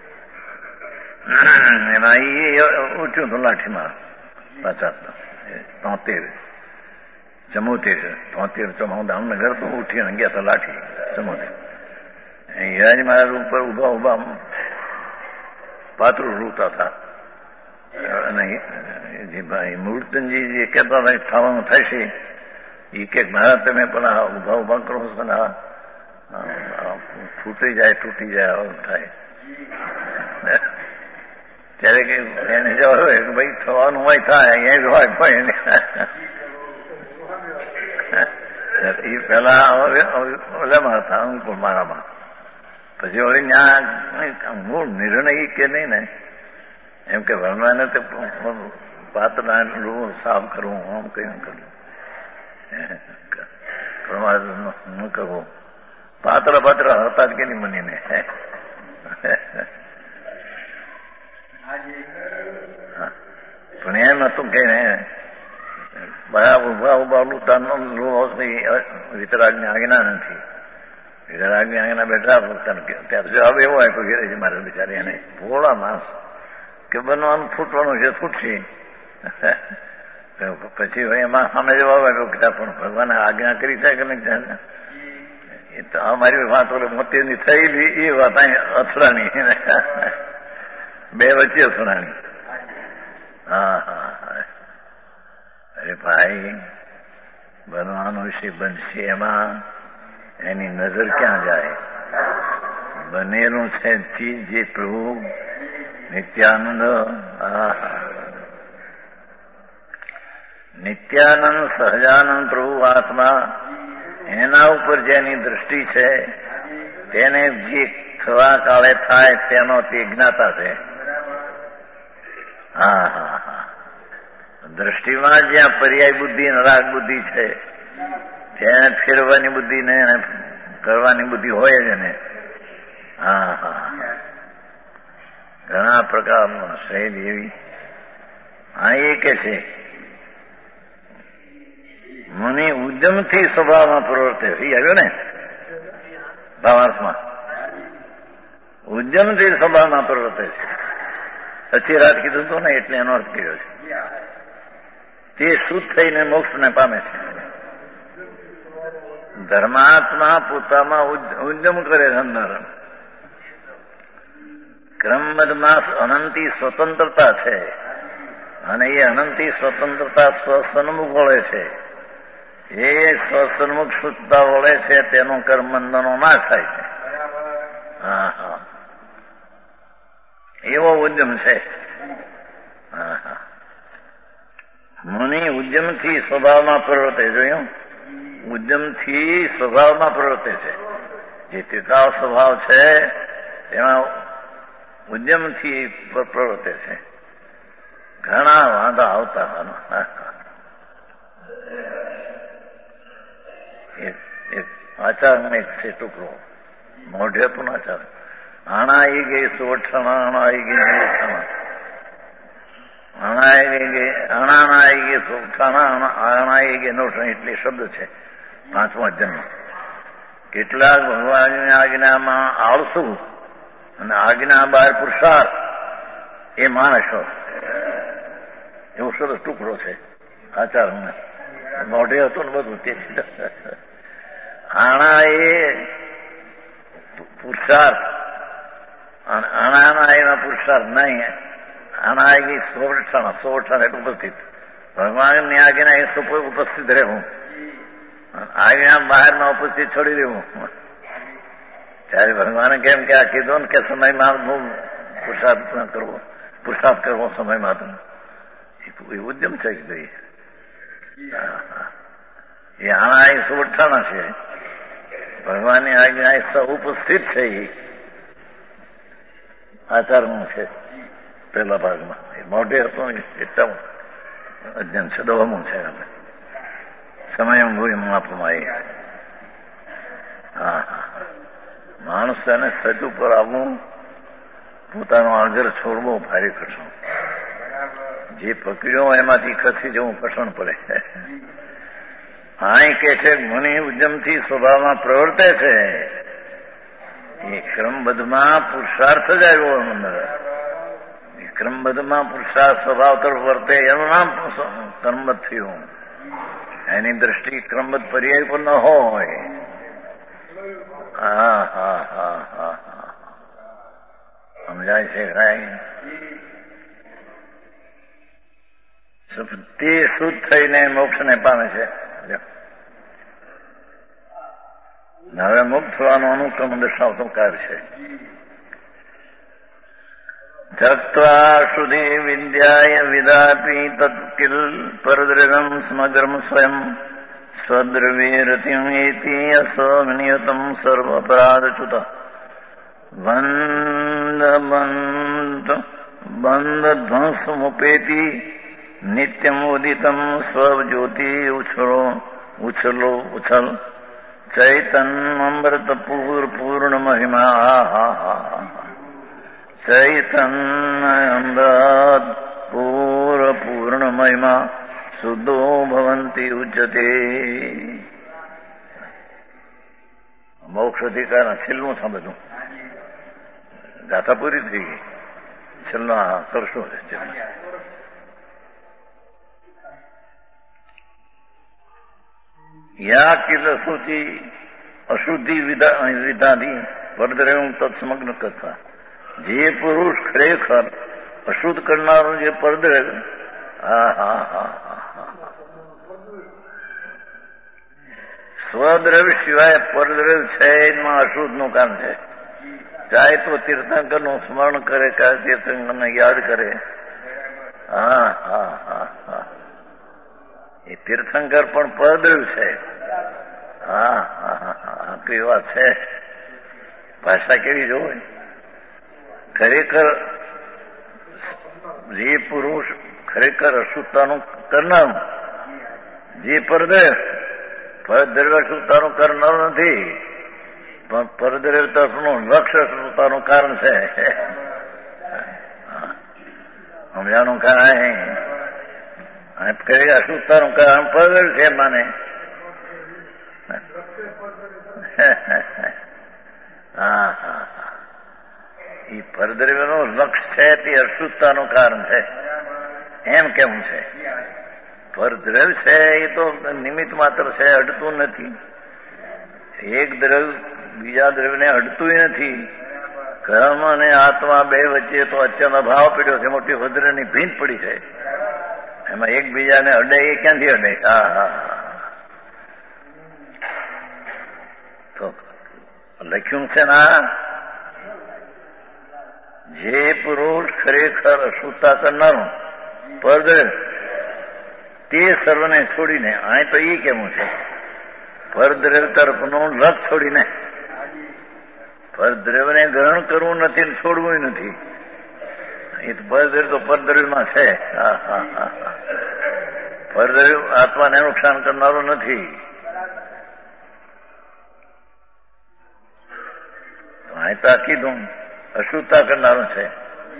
એમાં એ ઊંચ્યું હતું લાઠીમાં પચાસ તોતેર ચમોતેર તોતેર ચમો દામનગર તો ઉઠીને ગયા હતા લાઠી ચમોતેર. હિરાજ મહારાજ ઉપર ઉભા ઉભા પાત્રો રૂતા હતા. અને મૂર્તનજી જે કહેતા હતા થવાનું થશે એ કે મહારાજ તમે પણ ઉભા ઉભા કરો છો ને ફૂટી જાય તૂટી જાય આવું થાય. ત્યારે કે એને જવાબ કે ભાઈ થવાનું હોય થાય અહીંયા જ હોય પણ એ પેલા ઓલામાં હતા અંકુર મારામાં. પછી હવે ત્યાં મૂળ નિર્ણય કે નહીં ને એમ કે ભણવાને તો પાત્રના સાફ કરવું આમ કયું કરવું પ્રમાદ ન કરવું. પાત્ર પાત્ર હતા જ કે નહીં મનીને પણ એમ હતું કે ઉભા ઉભા લૂંટાનો વિતરાગની આજ્ઞા નથી. વિતરાગની આજ્ઞા બેઠા ત્યારે જવાબ એવો આપ્યો ઘેરે છે મારે બિચારી એને ભોળા માણસ કે બનવાનું ફૂટવાનું છે ફૂટશે. પછી એમાં સામે જવાબ આપ્યો કે પણ ભગવાને આજ્ઞા કરી છે કે નહીં? એ તો અમારી વાત ઓલે મોતીની થયેલી એ વાત અહીં અથડાણી બે વચ્ચે અથડાણી. હા હા અરે ભાઈ બનવાનું વિશે બનશે એમાં એની નજર ક્યાં જાય? બનેલું છે ચીજ જે પ્રભુ નિત્યાનંદ નિત્યાનંદ સહજાનંદ પ્રભુ આત્મા એના ઉપર જેની દ્રષ્ટિ છે તેને જે થવા કાળે થાય તેનો તે જ્ઞાતા છે. હા હા હા દ્રષ્ટિમાં જ્યાં પર્યાય બુદ્ધિ રાગ બુદ્ધિ છે ત્યાં ફેરવાની બુદ્ધિ ને કરવાની બુદ્ધિ હોય જ ને. હા હા ઘણા પ્રકારનો સહેજ એવી હા એ કે છે મુનિ ઉદ્યમથી સ્વભાવમાં પ્રવર્તે એ આવ્યો ને ભાવાર્થમાં ઉદ્યમથી સ્વભાવમાં પ્રવર્તે છે. સચી રાત કીધું હતું ને એટલે એનો અર્થ કર્યો છે તે શુદ્ધ થઈને મોક્ષને પામે છે. ધર્માત્મા પોતામાં ઉદ્યમ કરે છે અંદર. ક્રમબદ્ધમાં અનંતી સ્વતંત્રતા છે અને એ અનંતી સ્વતંત્રતા સ્વસન્મુખ વળે છે. એ સ્વસન્મુખ શુદ્ધતા વળે છે તેનો કર્મબંધનો નાશ થાય છે. હા હા એવો ઉદ્યમ છે. હા હા મુનિ ઉદ્યમથી સ્વભાવમાં પ્રવર્તે. જોયું ઉદ્યમથી સ્વભાવમાં પ્રવર્તે છે. જે તિકાવ સ્વભાવ છે તેમાં ઉદ્યમથી પ્રવર્તે છે. ઘણા વાંધા આવતા આચાર એક છે ટુકડો મોઢે પણ આચાર આણા આવી ગઈ સોઠાણા આણા આવી ગઈ સોઠાણા આણા આવી ગઈ આણાણા આવી ગઈ સોઠાણા આણા આવી ગઈ નોઠાણા એટલે શબ્દ છે પાંચમો જન્મ. કેટલાક ભગવાનની આજ્ઞામાં આળસુ અને આજ્ઞા બહાર પુરુષાર્થ એ માણસો એવો સરસ ટુકડો છે આચાર મોઢે હતો ને બધું તે આણા એ પુરુષાર્થ આણા એના પુરુષાર્થ નહીં. આણા એ સોવઠાણા સોવઠાણા એટલે ઉપસ્થિત ભગવાનની આજ્ઞા એ સુપ ઉપસ્થિત રહેવું આજ્ઞા બહારમાં ઉપસ્થિત છોડી દેવું. ત્યારે ભગવાને કેમ કે આ કીધું ને કે સમયમાં હું પુરુષાર્થ કરવો પુરુષાર્થ કરવો સમયમાં તો એ ઉદ્યમ છે કે ભાઈ એ આણા એ સોવઠાણા છે. ભગવાનની આજ્ઞા એ સૌ ઉપસ્થિત છે. એ આચારનું છે પેલા ભાગમાં એ મોઢે હતું એટલા અજ્ઞાન છે દવામાં છે સમય ભૂમિ આપવામાં એ. હા હા માણસ એને સચ ઉપર આવવું પોતાનો આગળ છોડવો ભારે કઠણ. જે પકડ્યો એમાંથી ખસી જવું કઠણ પડે. હા એ કે છે મુનિ ઉદ્યમથી સ્વભાવમાં પ્રવર્તે છે. એ ક્રમબદ્ધમાં પુરુષાર્થ જ આવ્યો અંદર. એ ક્રમબદ્ધમાં પુરુષાર્થ સ્વભાવ તરફ વર્તે એનું નામ કર્મબદ્ધ થયું. એની દ્રષ્ટિ ક્રમબદ્ધ પર્યાય પર ન હોય. હા હા હા હા હા સમજાય છે ભાઈ. તે શુદ્ધ થઈને મોક્ષને પામે છે. હવે મુક્ત થવાનું અનુક્રમ દર્શાવતો કાર્ય છે. ધત્વા સુધી વિદ્યાય વિદાપી તત્કિલ પરદ્રગમ સમગ્રમ સ્વયં સ્વદ્રવ્ય રતિમ એતિ અસનિયતમ સર્વપરાધચ્યુત બંધ બંધ બંધ ધ્વંસમુપેતિ નિત્યમ ઉદિતમ સ્વજ્યોતિ ઉછળો ઉછલો ઉછલ ચૈતન્યમૃત પૂર પૂર્ણ મહિમા ચૈતન્ય અમૃત પૂર પૂર્ણ મહિમા શુદ્ધો ભવંતી ઉચ્ચતે. મોક્ષ અધિકાર છેલ્લું સમજવું. ગાથા પૂરી થઈ ગઈ. છેલ્લો કરશું છે. યા કિલ અશુચિ અશુદ્ધિ વિધાની પરદ્રવ્ય તત્સમગ્ન કથા. જે પુરુષ ખરેખર અશુદ્ધ કરનારો જે પરદ્રવ્ય, હા હા હા હા સ્વદ્રવ્ય સિવાય પરદ્રવ્ય છે એમાં અશુદ્ધ નું કામ છે. ચાહે તો તીર્થંકર નું સ્મરણ કરે, ચાહે તીર્થંકર ને યાદ કરે. હા હા હા હા એ તીર્થંકર પણ પરદ્રવ્ય છે. હા હા હા કઈ વાત છે. ભાષા કેવી જોવે. ખરેખર જે પુરુષ ખરેખર અશુદ્ધતાનું કરનાર, જે પરદ્રવ્ય પરદ્રવ્ય અશુદ્ધતાનું કરનાર નથી, પણ પરદ્રવ્ય તરફનું લક્ષ્ય અશુદ્ધતાનું કારણ છે. સમજાનું કારણ અશુદ્ધતાનું કારણ પરદ્રવ્ય છે માને. હા હા એ પરદ્રવ્યનું લક્ષ્ય છે તે અશુદ્ધતાનું કારણ છે એમ કેવું છે. પરદ્રવ્ય છે એ તો નિમિત્ત માત્ર છે, અડતું નથી. એક દ્રવ્ય બીજા દ્રવ્યને અડતું નથી. કર્મ અને આત્મા બે વચ્ચે તો અત્યંત અભાવ પડ્યો છે. મોટી વજ્રની ભીંત પડી છે. એમાં એકબીજાને અડે એ ક્યાંથી અડે? હા હા તો લખ્યું છે ના, જે પુરુષ ખરેખર અશુદ્ધતા કરનારું પરદ્રવ્ય તે સર્વને છોડીને, આ તો એ કેવું છે પરદ્રવ્ય તરફનું લક્ષ છોડીને. પરદ્રવ્યને ગ્રહણ કરવું નથી ને છોડવું નથી. એ તો પરદ્રવ્ય તો પરદ્રવ્યમાં છે. હા હા હા પરદ્રવ્ય આત્માને નુકસાન કરનારું નથી. આ તો કીધું અશુદ્ધતા કરનારું છે.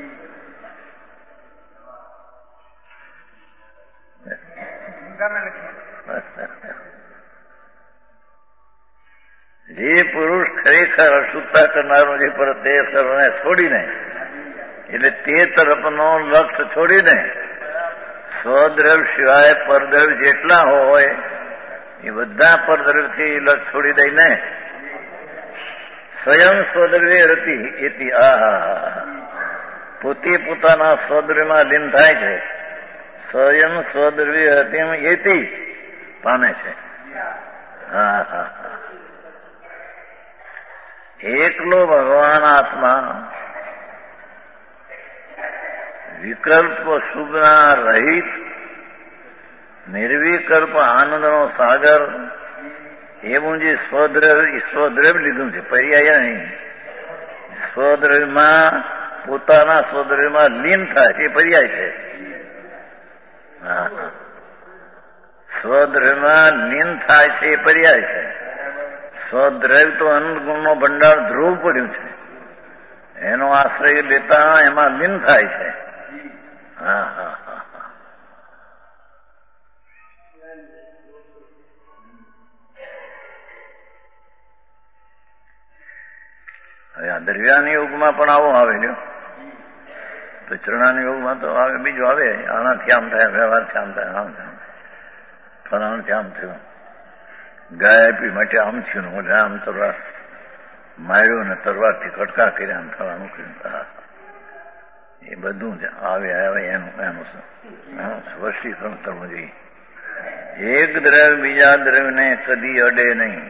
જે પુરુષ ખરેખર અશુદ્ધતા કરનારો જે પર તે સર્વને છોડીને, એટલે તે તરફનો લક્ષ્ય છોડીને સ્વદ્રવ્ય સિવાય પરદ્રવ્ય જેટલા હોય એ બધા પરદ્રવ્યથી લક્ષ્ય છોડી દઈને સ્વયં સ્વદ્રવ્ય રતિ એથી આ પોતે પોતાના સ્વદ્રવ્યમાં લીન થાય છે. સ્વયં સ્વદ્રવ્ય હતી એથી પામે છે. હા હા હા એકલો ભગવાન આત્મા વિકલ્પ શુભના રહિત નિર્વિકલ્પ આનંદનો સાગર એવું જે સ્વદ્રવ્ય સ્વદ્રવ્ય લીધું છે. પર્યાય નહીં. સ્વદ્રવ્યમાં પોતાના સ્વદ્રવ્યમાં લીન થાય છે પર્યાય છે. હા સ્વદ્રવ્યમાં લીન થાય છે એ પર્યાય છે. સ્વદ્રવ્ય તો અનંત ગુણનો ભંડાર ધ્રુવ પડ્યું છે. એનો આશ્રય લેતા એમાં લીન થાય છે. હા હા હા હવે આ દરમિયાન યુગમાં પણ આવો આવે લ્યો. પચરણાના યુગમાં તો આવે બીજું આવે. આનાથી આમ થાય, વ્યવહારથી આમ થાય, આમ થાય, ફલાણાથી આમ થયું, ગાય આપી માટે આમ થયું, ઓલે આમ તરવાર માર્યો ને તરવારથી કટકા કર્યા આમ થવાનું કર્યું. એ બધું જ આવે આવે એનું એનું સ્પષ્ટીકરણ કરવું જોઈએ. એક દ્રવ્ય બીજા દ્રવ્યને કદી અડે નહીં.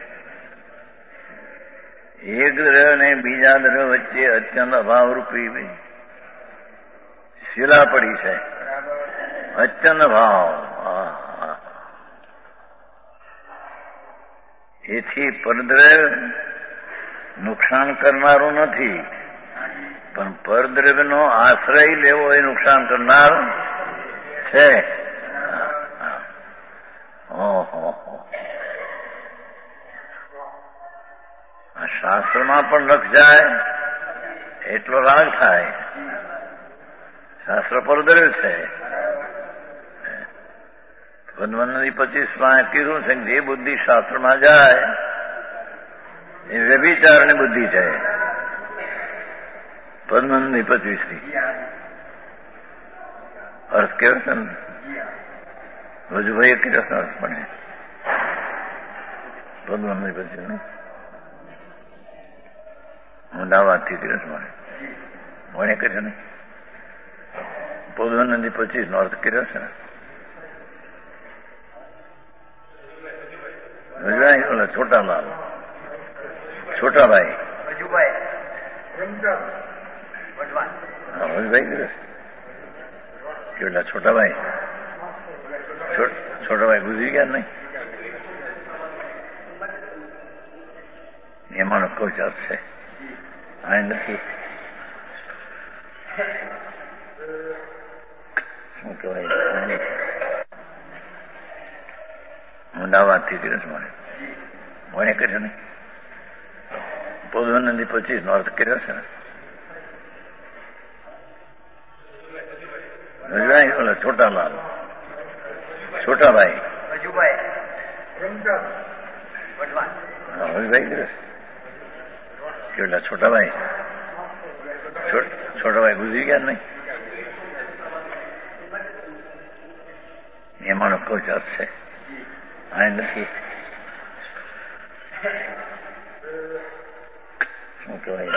એક દ્રવ્ય ને બીજા દ્રવ્ય વચ્ચે અત્યંત અભાવરૂપી શિલા પડી છે. અત્યંત ભાવ. એથી પરદ્રવ્ય નુકસાન કરનારું નથી, પણ પરદ્રવ્યનો આશ્રય લેવો એ નુકસાન કરનાર છે. ઓહો શાસ્ત્રમાં પણ લખ જાય એટલો રાગ થાય. શાસ્ત્ર પરદ્રવ્ય છે. પદ્મનદી પચીસ માં કીધું છે જે બુદ્ધિ શાસ્ત્રમાં જાય એ વ્યભિચારની બુદ્ધિ છે. પદ્મનદી પચીસ થી અર્થ કેવો છે ને રજુભાઈ કેટલો સરસ પડે પદ્મનદી પચીસ ને અમદાવાદથી કિરસ મળે ભણે કર્યો ને પદ્મનદી પચીસ નો અર્થ કર્યો છે ને રજવાઈ ઓલા છોટાલાલ છોટાભાઈ રજુભાઈ કર્યો કેટલા છોટાભાઈ છોટાભાઈ ગુજરી ગયા નહીં એમાંનો કોઈ અર્થ છે આ નથી શું કહેવાય અમદાવાદથી કિરસ મળે ભણે કર્યો નહીં પદ્મનદી પચીસ નો અર્થ કર્યો છે ને રજવાઈ ઓલા છોટાલાલ છોટાભાઈ રજુભાઈ કર્યો કેટલા છોટાભાઈ છોટાભાઈ ગુજરી ગયા નહીં એમાંનો કોઈ અર્થ છે આ નથી શું કહેવાય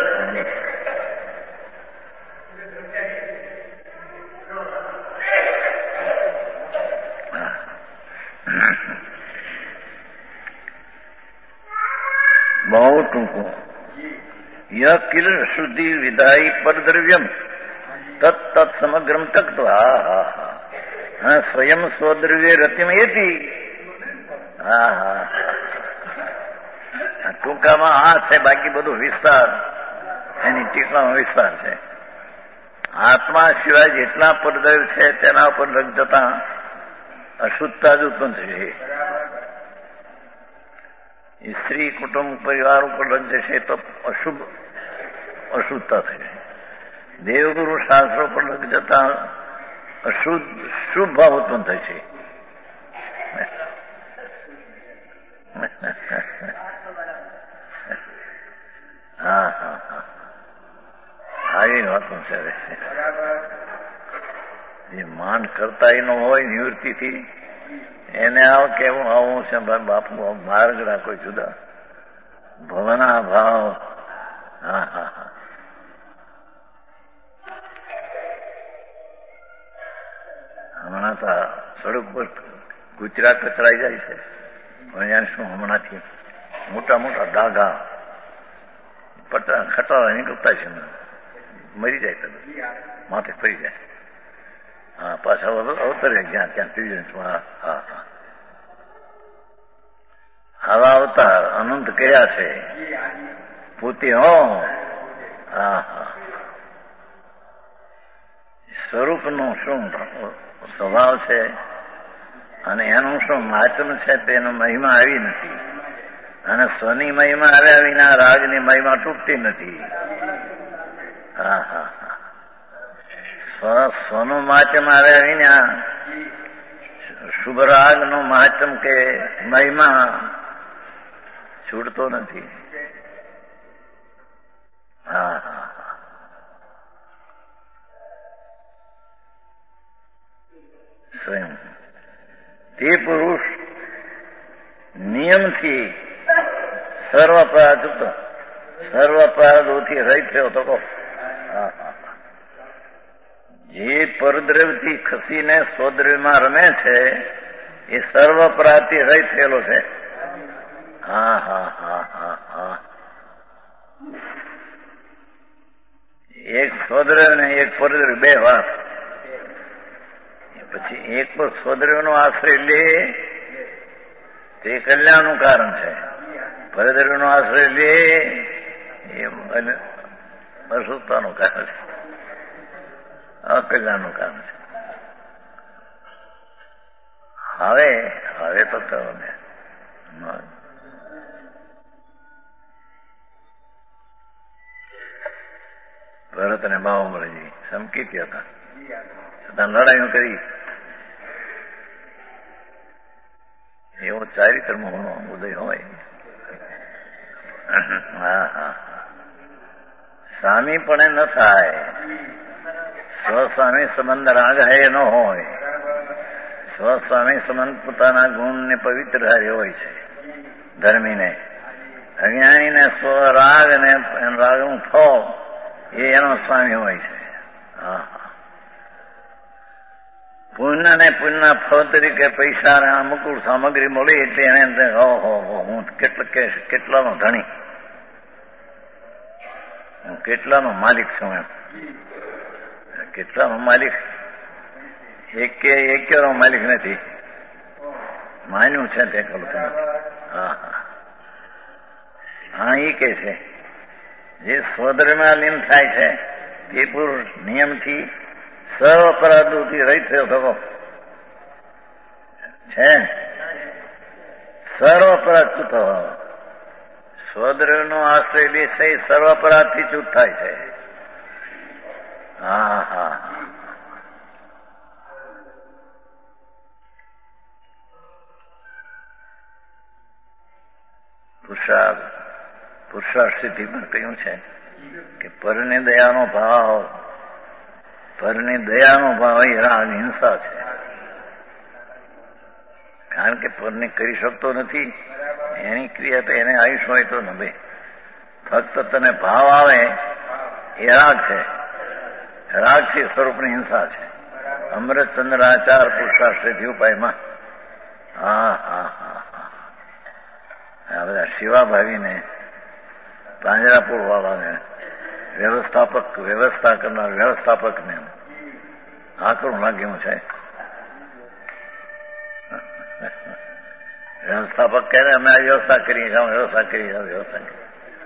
બહુ ટૂંકું ય કિલ શુદ્ધિ વિધાયી પરદ્રવ્યમ તત્ તત્ સમગ્રમ તક્ત્વા હા સ્વયં સ્વદ્રવ્ય રતિમ એથી હા હા ટૂંકામાં આ છે બાકી બધું વિસ્તાર એની ટીકામાં વિસ્તાર છે. આત્મા સિવાય જેટલા પરદ્રવ્ય છે તેના ઉપર રગ જતા અશુદ્ધતા જ ઉત્પન્ન થશે. સ્ત્રી કુટુંબ પરિવાર ઉપર રગ જશે તો અશુભ અશુદ્ધતા થશે. દેવગુરુ શાસ્ત્રો પર રગ જતા અશુદ્ધ શુભ ભાવ ઉત્પન્ન થશે. હા હા હા આવી વાતો છે. જે માન કરતા એનો હોય નિવૃત્તિથી એને આવ કેવું આવું છે બાપુ માર્ગના કોઈ જુદા ભવના ભાવ. હા હા હા હમણાં તો સડક પર કૂતરા કચરાઈ જાય છે પણ શું હમણાંથી મોટા મોટા ડાઘા પટા ખટારા નીકળતા છે મરી જાય તો માથે ફરી જાય. હા પાછા અવતરે જ્યાં ત્યાં ત્રીજું. હા હા હા આવા અવતાર અનંત કર્યા છે પોતે. હો હા હા સ્વરૂપનો શું સ્વભાવ છે અને એનું શું મહાત્મ છે તેનો મહિમા આવી નથી. અને સ્વની મહિમા આવ્યા વિના રાગની મહિમા તૂટતી નથી. હા હા હા સ્વનું મહાત્મ આવ્યા વિના શુભ રાગનું મહાત્મ કે મહિમા છૂટતો નથી. હા હા હા સ્વયં તે પુરુષ નિયમથી સર્વ અપરાધ સર્વ અપરાધોથી રહિત થયો તો કહો. જે પરદ્રવ્યથી ખસીને સ્વદ્રવ્યમાં રમે છે એ સર્વ અપરાધથી રહિત થયેલો છે. હા હા હા હા હા એક સ્વદ્રવ્ય ને એક પરદ્રવ્ય બે વાત. પછી એક પર સ્વદ્રવ્યનો આશ્રય લે તે કલ્યાણનું કારણ છે. પરદ્રવ્યનો આશ્રય લે એ અશુદ્ધતાનું કારણ છે, અકલ્યાણનું કારણ છે. હવે હવે તો કહો ને ભરત અને બાહુબલી સમકીતી હતા. બધા લડાઈઓ કરી. એવો ચારિત્રનો ઉદય હોય. હા હા સ્વામી પણ ન થાય. સ્વસ્વામી સંબંધ રાગ હે ન હોય. સ્વસ્વામી સંબંધ પોતાના ગુણ ને પવિત્ર હારે હોય છે ધર્મીને. અજ્ઞાનીને સ્વરાગ ને રાગનું ફળ એ એનો સ્વામી હોય છે. હા પુણ્ય ને પુણ્યના ફળ તરીકે પૈસા અને અનુકૂળ સામગ્રી મળી એટલે એને ઓહો હું કેટલા કેટલાનો ધણી, હું કેટલાનો માલિક છું એમ. કેટલાનો માલિક? એક એકેનો માલિક નથી. માન્યું છે તે કરું. હા હા હા એ કે છે જે સ્વધર્મમાં લીન થાય છે તે પુરુષ નિયમથી સર્વ અપરાધોથી રહિત થયો થતો છે. સર્વ અપરાધ છૂટો સ્વધર્મનો આશ્રય બેસે સર્વ અપરાધથી છૂટ થાય છે. હા હા પુરુષાર્થ પુરુષાર્થ સિદ્ધિમાં કહ્યું છે કે પરને દયાનો ભાવ, પરને દયાનો ભાવ એ રાગ હિંસા છે. કારણ કે પરને કરી શકતો નથી એની ક્રિયા તો એને આયુષ હોય તો નભે. ફક્ત તને ભાવ આવે એ રાગ છે. રાગ છે સ્વરૂપની હિંસા છે. અમૃતચંદ્રાચાર પુરુષાર્થ સિદ્ધિ ઉપાયમાં. હા હા હા આ બધા સેવાભાવીને પાંજરાપોળ વાળાને વ્યવસ્થાપક વ્યવસ્થા કરનાર વ્યવસ્થાપકને આકરું લાગ્યું છે. વ્યવસ્થાપક કહે અમે આ વ્યવસ્થા કરીએ છીએ, વ્યવસ્થા કરીએ વ્યવસ્થા કરીએ.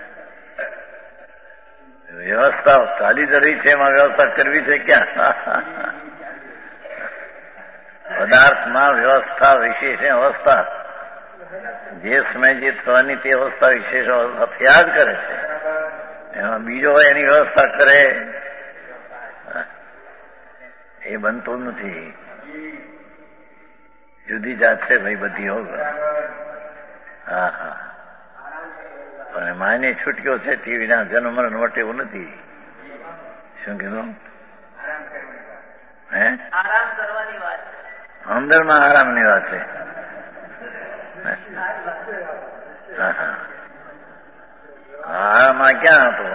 વ્યવસ્થા ચાલી જ રહી છે એમાં વ્યવસ્થા કરવી છે ક્યાં? પદાર્થમાં વ્યવસ્થા વિશેષ અવસ્થા જે સમય જે થવાની તે અવસ્થા વિશેષ અવસ્થા થયા જ કરે છે. એમાં બીજો એની વ્યવસ્થા કરે એ બનતું નથી. જુદી જાત છે ભાઈ બધી હો. હા હા અને માયને છૂટ્યો છે તે વિના જન્મ મરણ વટે એવું નથી. શું કીધું? હે
આરામ કરવાની વાત,
અંદરમાં આરામની વાત છે. હા હા આરામમાં ક્યાં હતો?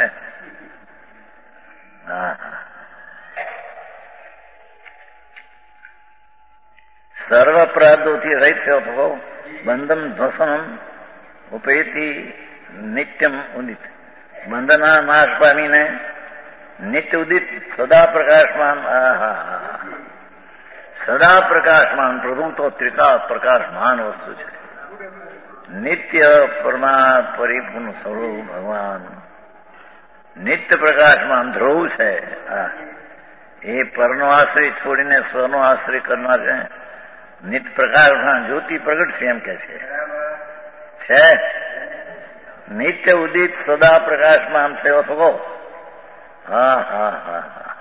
હા હા સર્વ અપરાધોથી રહિત થયો હતો. બંધમ ધ્વસનમ ઉપેતી નિત્યમ ઉદિત. બંધના નાશ પામીને નિત્ય ઉદિત સદા પ્રકાશમાન. આહા સદા પ્રકાશમાન પ્રભુ તો ત્રિકા પ્રકાશમાન વસ્તુ છે. નિત્ય પરમા પરિપૂર્ણ સ્વરૂપ ભગવાન નિત્ય પ્રકાશમાન ધ્રુવ છે. એ પરનો આશ્રય છોડીને સ્વનો આશ્રય કરનાર છે. નિત્ય પ્રકાશમાં જ્યોતિ પ્રગટ છે એમ કે છે. છે નિત્ય ઉદિત સદા પ્રકાશમાન થયો થકો. હા હા હા હા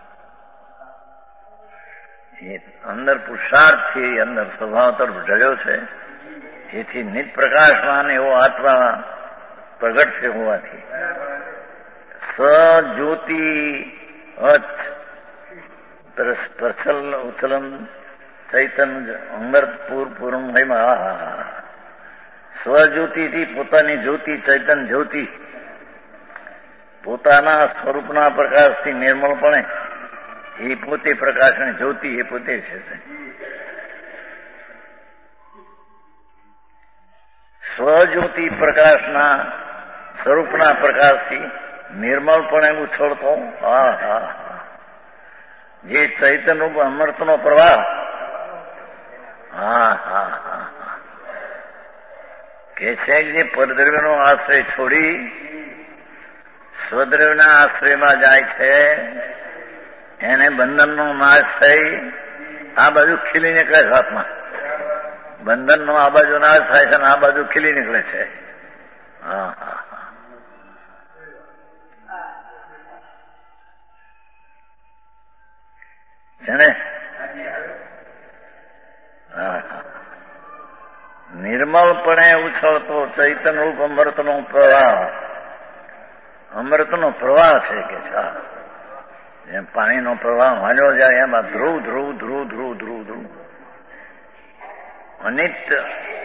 એ અંદર પુરુષાર્થથી અંદર સ્વભાવ તરફ ઢળ્યો છે. એથી નિત પ્રકાશમાન એવો આત્મા પ્રગટ છે હોવાથી સજ્યોતિ અચ પ્રચલ ઉચલન ચૈતન્ય અમૃતપુર પૂર્ણ મહિમા. સ્વજ્યોતિથી પોતાની જ્યોતિ ચૈતન્ય જ્યોતિ પોતાના સ્વરૂપના પ્રકાશથી નિર્મળપણે એ પોતે પ્રકાશની જ્યોતિ એ પોતે છે. સ્વજ્યોતિ પ્રકાશના સ્વરૂપના પ્રકાશથી નિર્મળપણે ઉછળતો હા હા જે ચૈતન્ય અમૃતનો પ્રવાહ. હા હા હા કે છે જે પરદ્રવ્યનો આશ્રય છોડી સ્વદ્રવ્યના આશ્રયમાં જાય છે એને બંધનનો નાશ થઈ આ બાજુ ખીલી નીકળે છે. હાથમાં બંધનનો આ બાજુ નાશ થાય છે અને આ બાજુ ખીલી નીકળે છે. હા હા હા છે ને? હા, નિર્મળપણે ઉછળતો ચૈતન્ય રૂપ અમૃતનો પ્રવાહ, અમૃતનો પ્રવાહ છે કે છે. જેમ પાણીનો પ્રવાહ માંડ્યો જાય એમાં ધ્રુવ ધ્રુવ ધ્રુવ ધ્રુવ ધ્રુવ ધ્રુવ અનિત્ય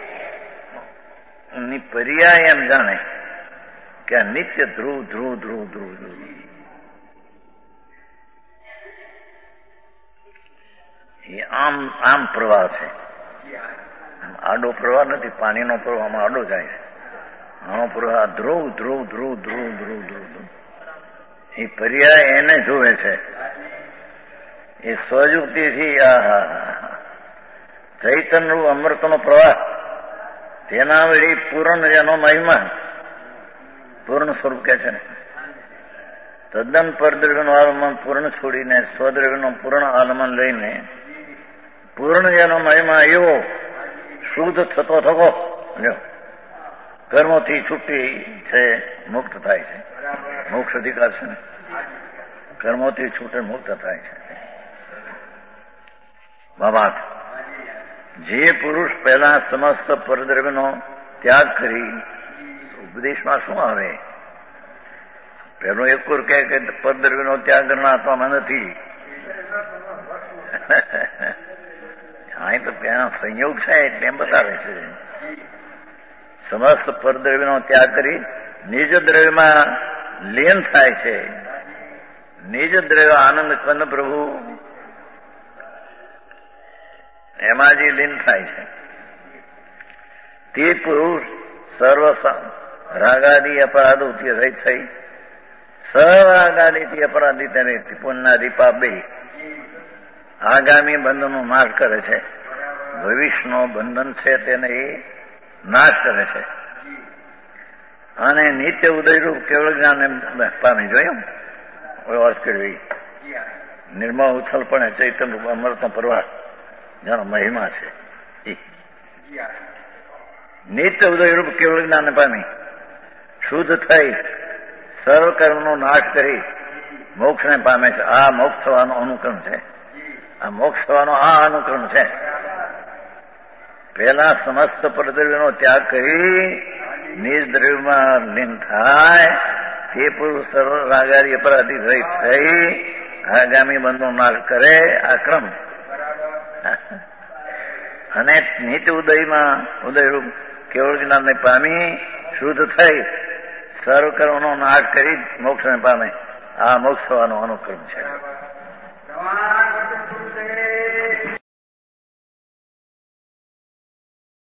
ની પર્યાય એમ જાણે કે આ નિત્ય ધ્રુવ ધ્રુવ ધ્રુવ ધ્રુવ ધ્રુવ એ આમ આમ પ્રવાહ છે. આડો પ્રવાહ નથી, પાણીનો પ્રવાહ આમાં આડો જાય છે. આનો પ્રવાહ ધ્રુવ ધ્રુવ ધ્રુવ ધ્રુવ ધ્રુવ ધ્રુવ ધ્રુવ એ પર્યાય એને જોવે છે. એ સ્વજુક્તિથી આ ચૈતન્યનું અમૃતનો પ્રવાહ તેના વળી પૂર્ણ જેનો મહિમા પૂર્ણ સ્વરૂપ કે છે ને, તદ્દન પરદ્રવ્યનું આલમન પૂર્ણ છોડીને સ્વદ્રવ્યનું પૂર્ણ આલમન લઈને પૂર્ણ જેનો મહિમા એવો શુદ્ધ થતો થકો કર્મોથી છૂટી છે, મુક્ત થાય છે. મોક્ષ અધિકાર છે ને, કર્મોથી છૂટે મુક્ત થાય છે. બાબા, જે પુરુષ પહેલા સમસ્ત પરદ્રવ્યનો ત્યાગ કરી, ઉપદેશમાં શું આવે? પેલો એક કોર કહે કે પરદ્રવ્યનો ત્યાગ કરનાર આત્મામાં નથી. અહીં તો ત્યાં સંયોગ છે એટલે એમ બતાવે છે. સમસ્ત પરદ્રવ્યનો ત્યાગ કરી નિજ દ્રવ્યમાં લીન થાય છે. નિજ દ્રવ્ય આનંદ કંદ પ્રભુ એમાં જે લીન થાય છે તે પુરુષ સર્વ રાગાદી અપરાધોથી રહિત થઈ સરાગાદીથી અપરાધી તેને પુણ્યાદિ પાપ બે આગામી બંધનનો નાશ કરે છે. ભવિષ્યનો બંધન છે તેને એ નાશ કરે છે. અને નિત્ય ઉદયરૂપ કેવળ જ્ઞાન પામી જોયું અર્થ કર્યો. નિર્મળ ઉથલપણે ચૈતન્ય રૂપ અમૃતનો પ્રવાહ જેનો મહિમા છે એ નિત્ય ઉદયરૂપ કેવળ જ્ઞાન પામી શુદ્ધ થઈ સર્વ કર્મનો નાશ કરી મોક્ષને પામે છે. આ મોક્ષ થવાનો અનુક્રમ છે. આ મોક્ષ થવાનો આ અનુક્રમ છે. પહેલા સમસ્ત પરદ્રવ્યનો ત્યાગ કરી નિજ દ્રવ્યમાં લીન થાય તે પુરુષ સર્વ રાગારી અપરાધી રહી થઈ આગામી બંધનો નાશ કરે આ ક્રમ. અને નિત્ય ઉદયમાં ઉદયરૂપ કેવળ જ્ઞાનને પામી શુદ્ધ થઈ સર્વ કર્મનો નાશ કરી મોક્ષને પામે આ મોક્ષ થવાનો અનુક્રમ છે.